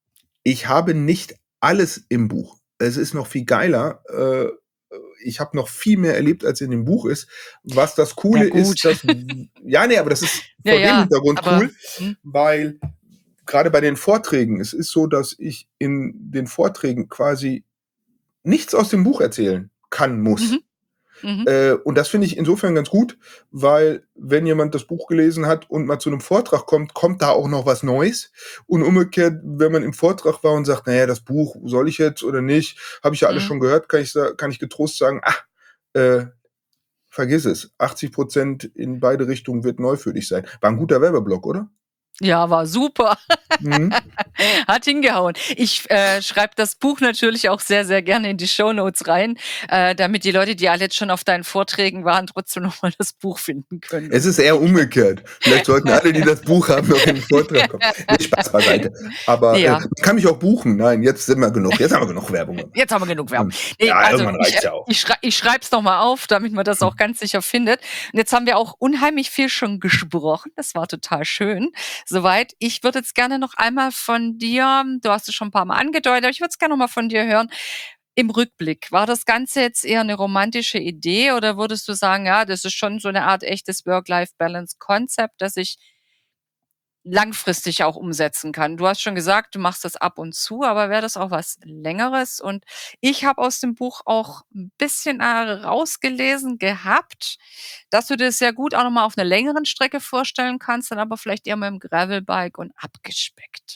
ich habe nicht alles im Buch. Es ist noch viel geiler. Äh, ich habe noch viel mehr erlebt, als in dem Buch ist. Was das Ja Coole gut. ist, dass ja, ne, aber das ist Ja, vor dem ja, Hintergrund aber cool, mhm, weil gerade bei den Vorträgen, es ist so, dass ich in den Vorträgen quasi nichts aus dem Buch erzählen kann, mhm, muss. mhm, Äh, und das finde ich insofern ganz gut, weil wenn jemand das Buch gelesen hat und mal zu einem Vortrag kommt, kommt da auch noch was Neues. Und umgekehrt, wenn man im Vortrag war und sagt, naja, das Buch soll ich jetzt oder nicht, habe ich ja alles mhm. schon gehört, kann ich, sa- kann ich getrost sagen, ah, äh, vergiss es. achtzig Prozent in beide Richtungen wird neu für dich sein. War ein guter Werbeblock, oder? Ja, war super. Mhm. Hat hingehauen. Ich äh, schreibe das Buch natürlich auch sehr, sehr gerne in die Shownotes rein, äh, damit die Leute, die alle jetzt schon auf deinen Vorträgen waren, trotzdem noch mal das Buch finden können Es und ist eher sich umgekehrt. Vielleicht sollten alle, die das Buch haben, noch in den Vortrag kommen. Nee, Spaß beiseite. Aber äh, ja, man kann mich auch buchen. Nein, jetzt sind wir genug. Jetzt haben wir genug Werbung gemacht. jetzt haben wir genug Werbung. Hm. Ne, Ja, also irgendwann ich, reicht's äh, ja auch. ich, schrei ich schreibe es noch mal auf, damit man das auch Hm. ganz sicher findet. Und jetzt haben wir auch unheimlich viel schon gesprochen. Das war total schön. Soweit. Ich würde jetzt gerne noch einmal von von dir. Du hast es schon ein paar Mal angedeutet, aber ich würde es gerne noch mal von dir hören. Im Rückblick, war das Ganze jetzt eher eine romantische Idee oder würdest du sagen, ja, das ist schon so eine Art echtes Work-Life-Balance-Konzept, das ich langfristig auch umsetzen kann? Du hast schon gesagt, du machst das ab und zu, aber wäre das auch was Längeres? Und ich habe aus dem Buch auch ein bisschen äh, rausgelesen gehabt, dass du dir das sehr gut auch noch mal auf einer längeren Strecke vorstellen kannst, dann aber vielleicht eher mit dem Gravelbike und abgespeckt.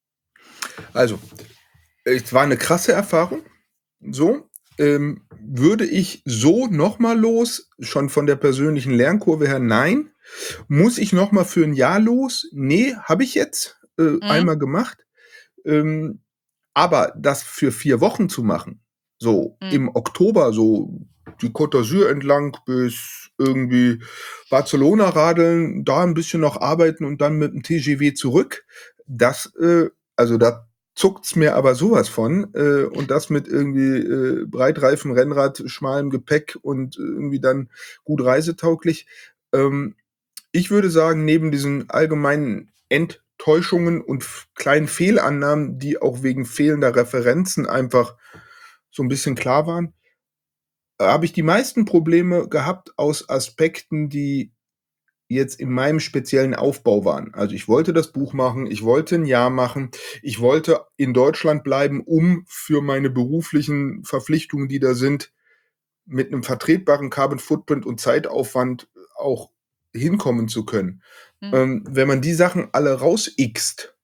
Also, es war eine krasse Erfahrung. So, ähm, würde ich so noch mal los, schon von der persönlichen Lernkurve her, nein. Muss ich noch mal für ein Jahr los? Nee, habe ich jetzt äh, Mhm. einmal gemacht. Ähm, aber das für vier Wochen zu machen, so Mhm. im Oktober, so die Côte d'Azur entlang bis irgendwie Barcelona radeln, da ein bisschen noch arbeiten und dann mit dem T G V zurück, das, äh, also da zuckt's mir aber sowas von. Äh, und das mit irgendwie äh, Breitreifen, Rennrad, schmalem Gepäck und irgendwie dann gut reisetauglich. Ähm, ich würde sagen, neben diesen allgemeinen Enttäuschungen und f- kleinen Fehlannahmen, die auch wegen fehlender Referenzen einfach so ein bisschen klar waren, äh, habe ich die meisten Probleme gehabt aus Aspekten, die jetzt in meinem speziellen Aufbau waren. Also ich wollte das Buch machen, ich wollte ein Jahr machen, ich wollte in Deutschland bleiben, um für meine beruflichen Verpflichtungen, die da sind, mit einem vertretbaren Carbon Footprint und Zeitaufwand auch hinkommen zu können. Mhm. Ähm, wenn man die Sachen alle rausixt,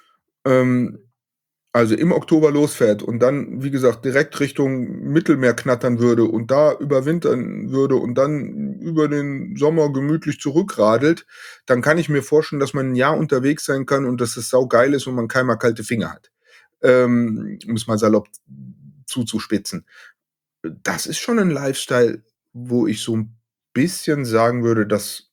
ähm, also im Oktober losfährt und dann, wie gesagt, direkt Richtung Mittelmeer knattern würde und da überwintern würde und dann über den Sommer gemütlich zurückradelt, dann kann ich mir vorstellen, dass man ein Jahr unterwegs sein kann und dass es saugeil ist und man keinmal kalte Finger hat. Ähm, um es mal salopp zuzuspitzen. Das ist schon ein Lifestyle, wo ich so ein bisschen sagen würde, dass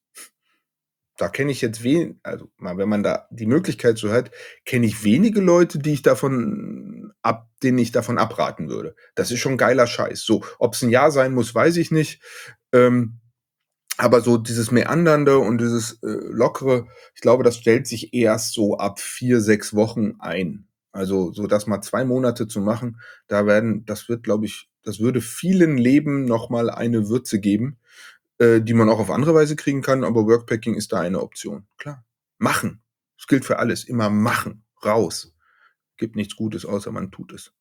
da kenne ich jetzt wen also mal, wenn man da die Möglichkeit so hat, kenne ich wenige Leute, die ich davon ab denen ich davon abraten würde. Das ist schon geiler Scheiß. So, ob's 'n Jahr sein muss, weiß ich nicht. Ähm, aber so dieses Meandernde und dieses, äh, Lockere, ich glaube, das stellt sich erst so ab vier sechs Wochen ein. Also, so das mal zwei Monate zu machen, da werden das wird, glaube ich das würde vielen Leben noch mal eine Würze geben, äh, die man auch auf andere Weise kriegen kann, aber Workpacking ist da eine Option. Klar. Machen. Das gilt für alles. Immer machen. Raus. Gibt nichts Gutes, außer man tut es.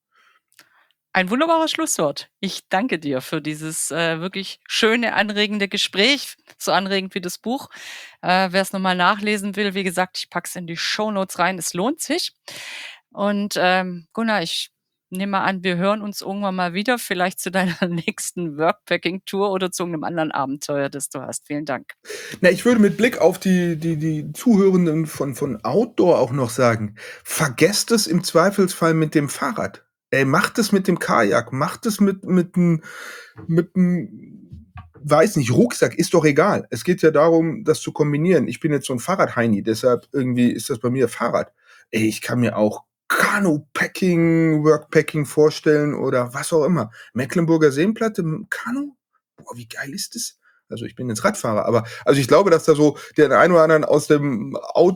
Ein wunderbares Schlusswort. Ich danke dir für dieses äh, wirklich schöne, anregende Gespräch, so anregend wie das Buch. Äh, Wer es nochmal nachlesen will, wie gesagt, ich pack's in die Shownotes rein. Es lohnt sich. Und ähm, Gunnar, ich nehme mal an, wir hören uns irgendwann mal wieder, vielleicht zu deiner nächsten Workpacking-Tour oder zu irgendeinem anderen Abenteuer, das du hast. Vielen Dank. Na, ich würde mit Blick auf die, die, die Zuhörenden von, von Outdoor auch noch sagen, vergesst es im Zweifelsfall mit dem Fahrrad. Ey, macht es mit dem Kajak, macht es mit, mit einem, mit einem, weiß nicht, Rucksack, ist doch egal. Es geht ja darum, das zu kombinieren. Ich bin jetzt so ein Fahrradheini, deshalb irgendwie ist das bei mir Fahrrad. Ey, ich kann mir auch Kanu-Packing, Workpacking vorstellen oder was auch immer. Mecklenburger Seenplatte, Kanu? Boah, wie geil ist das? Also ich bin jetzt Radfahrer, aber also ich glaube, dass da so der ein oder anderen aus dem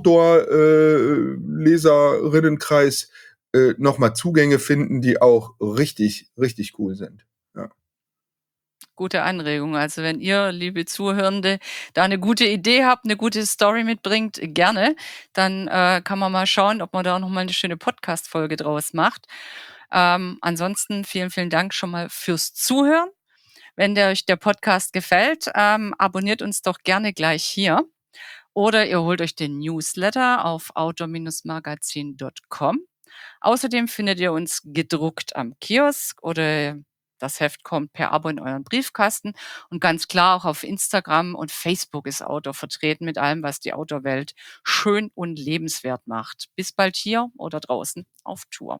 Outdoor-Leserinnenkreis äh, nochmal Zugänge finden, die auch richtig, richtig cool sind. Ja. Gute Anregung. Also wenn ihr, liebe Zuhörende, da eine gute Idee habt, eine gute Story mitbringt, gerne. Dann äh, kann man mal schauen, ob man da auch noch mal eine schöne Podcast-Folge draus macht. Ähm, ansonsten vielen, vielen Dank schon mal fürs Zuhören. Wenn der euch der Podcast gefällt, ähm, abonniert uns doch gerne gleich hier. Oder ihr holt euch den Newsletter auf outdoor magazin punkt com. Außerdem findet ihr uns gedruckt am Kiosk oder das Heft kommt per Abo in euren Briefkasten. Und ganz klar auch auf Instagram und Facebook ist Outdoor vertreten mit allem, was die Outdoor-Welt schön und lebenswert macht. Bis bald hier oder draußen auf Tour.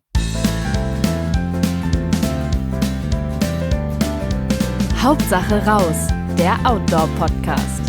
Hauptsache raus, der Outdoor-Podcast.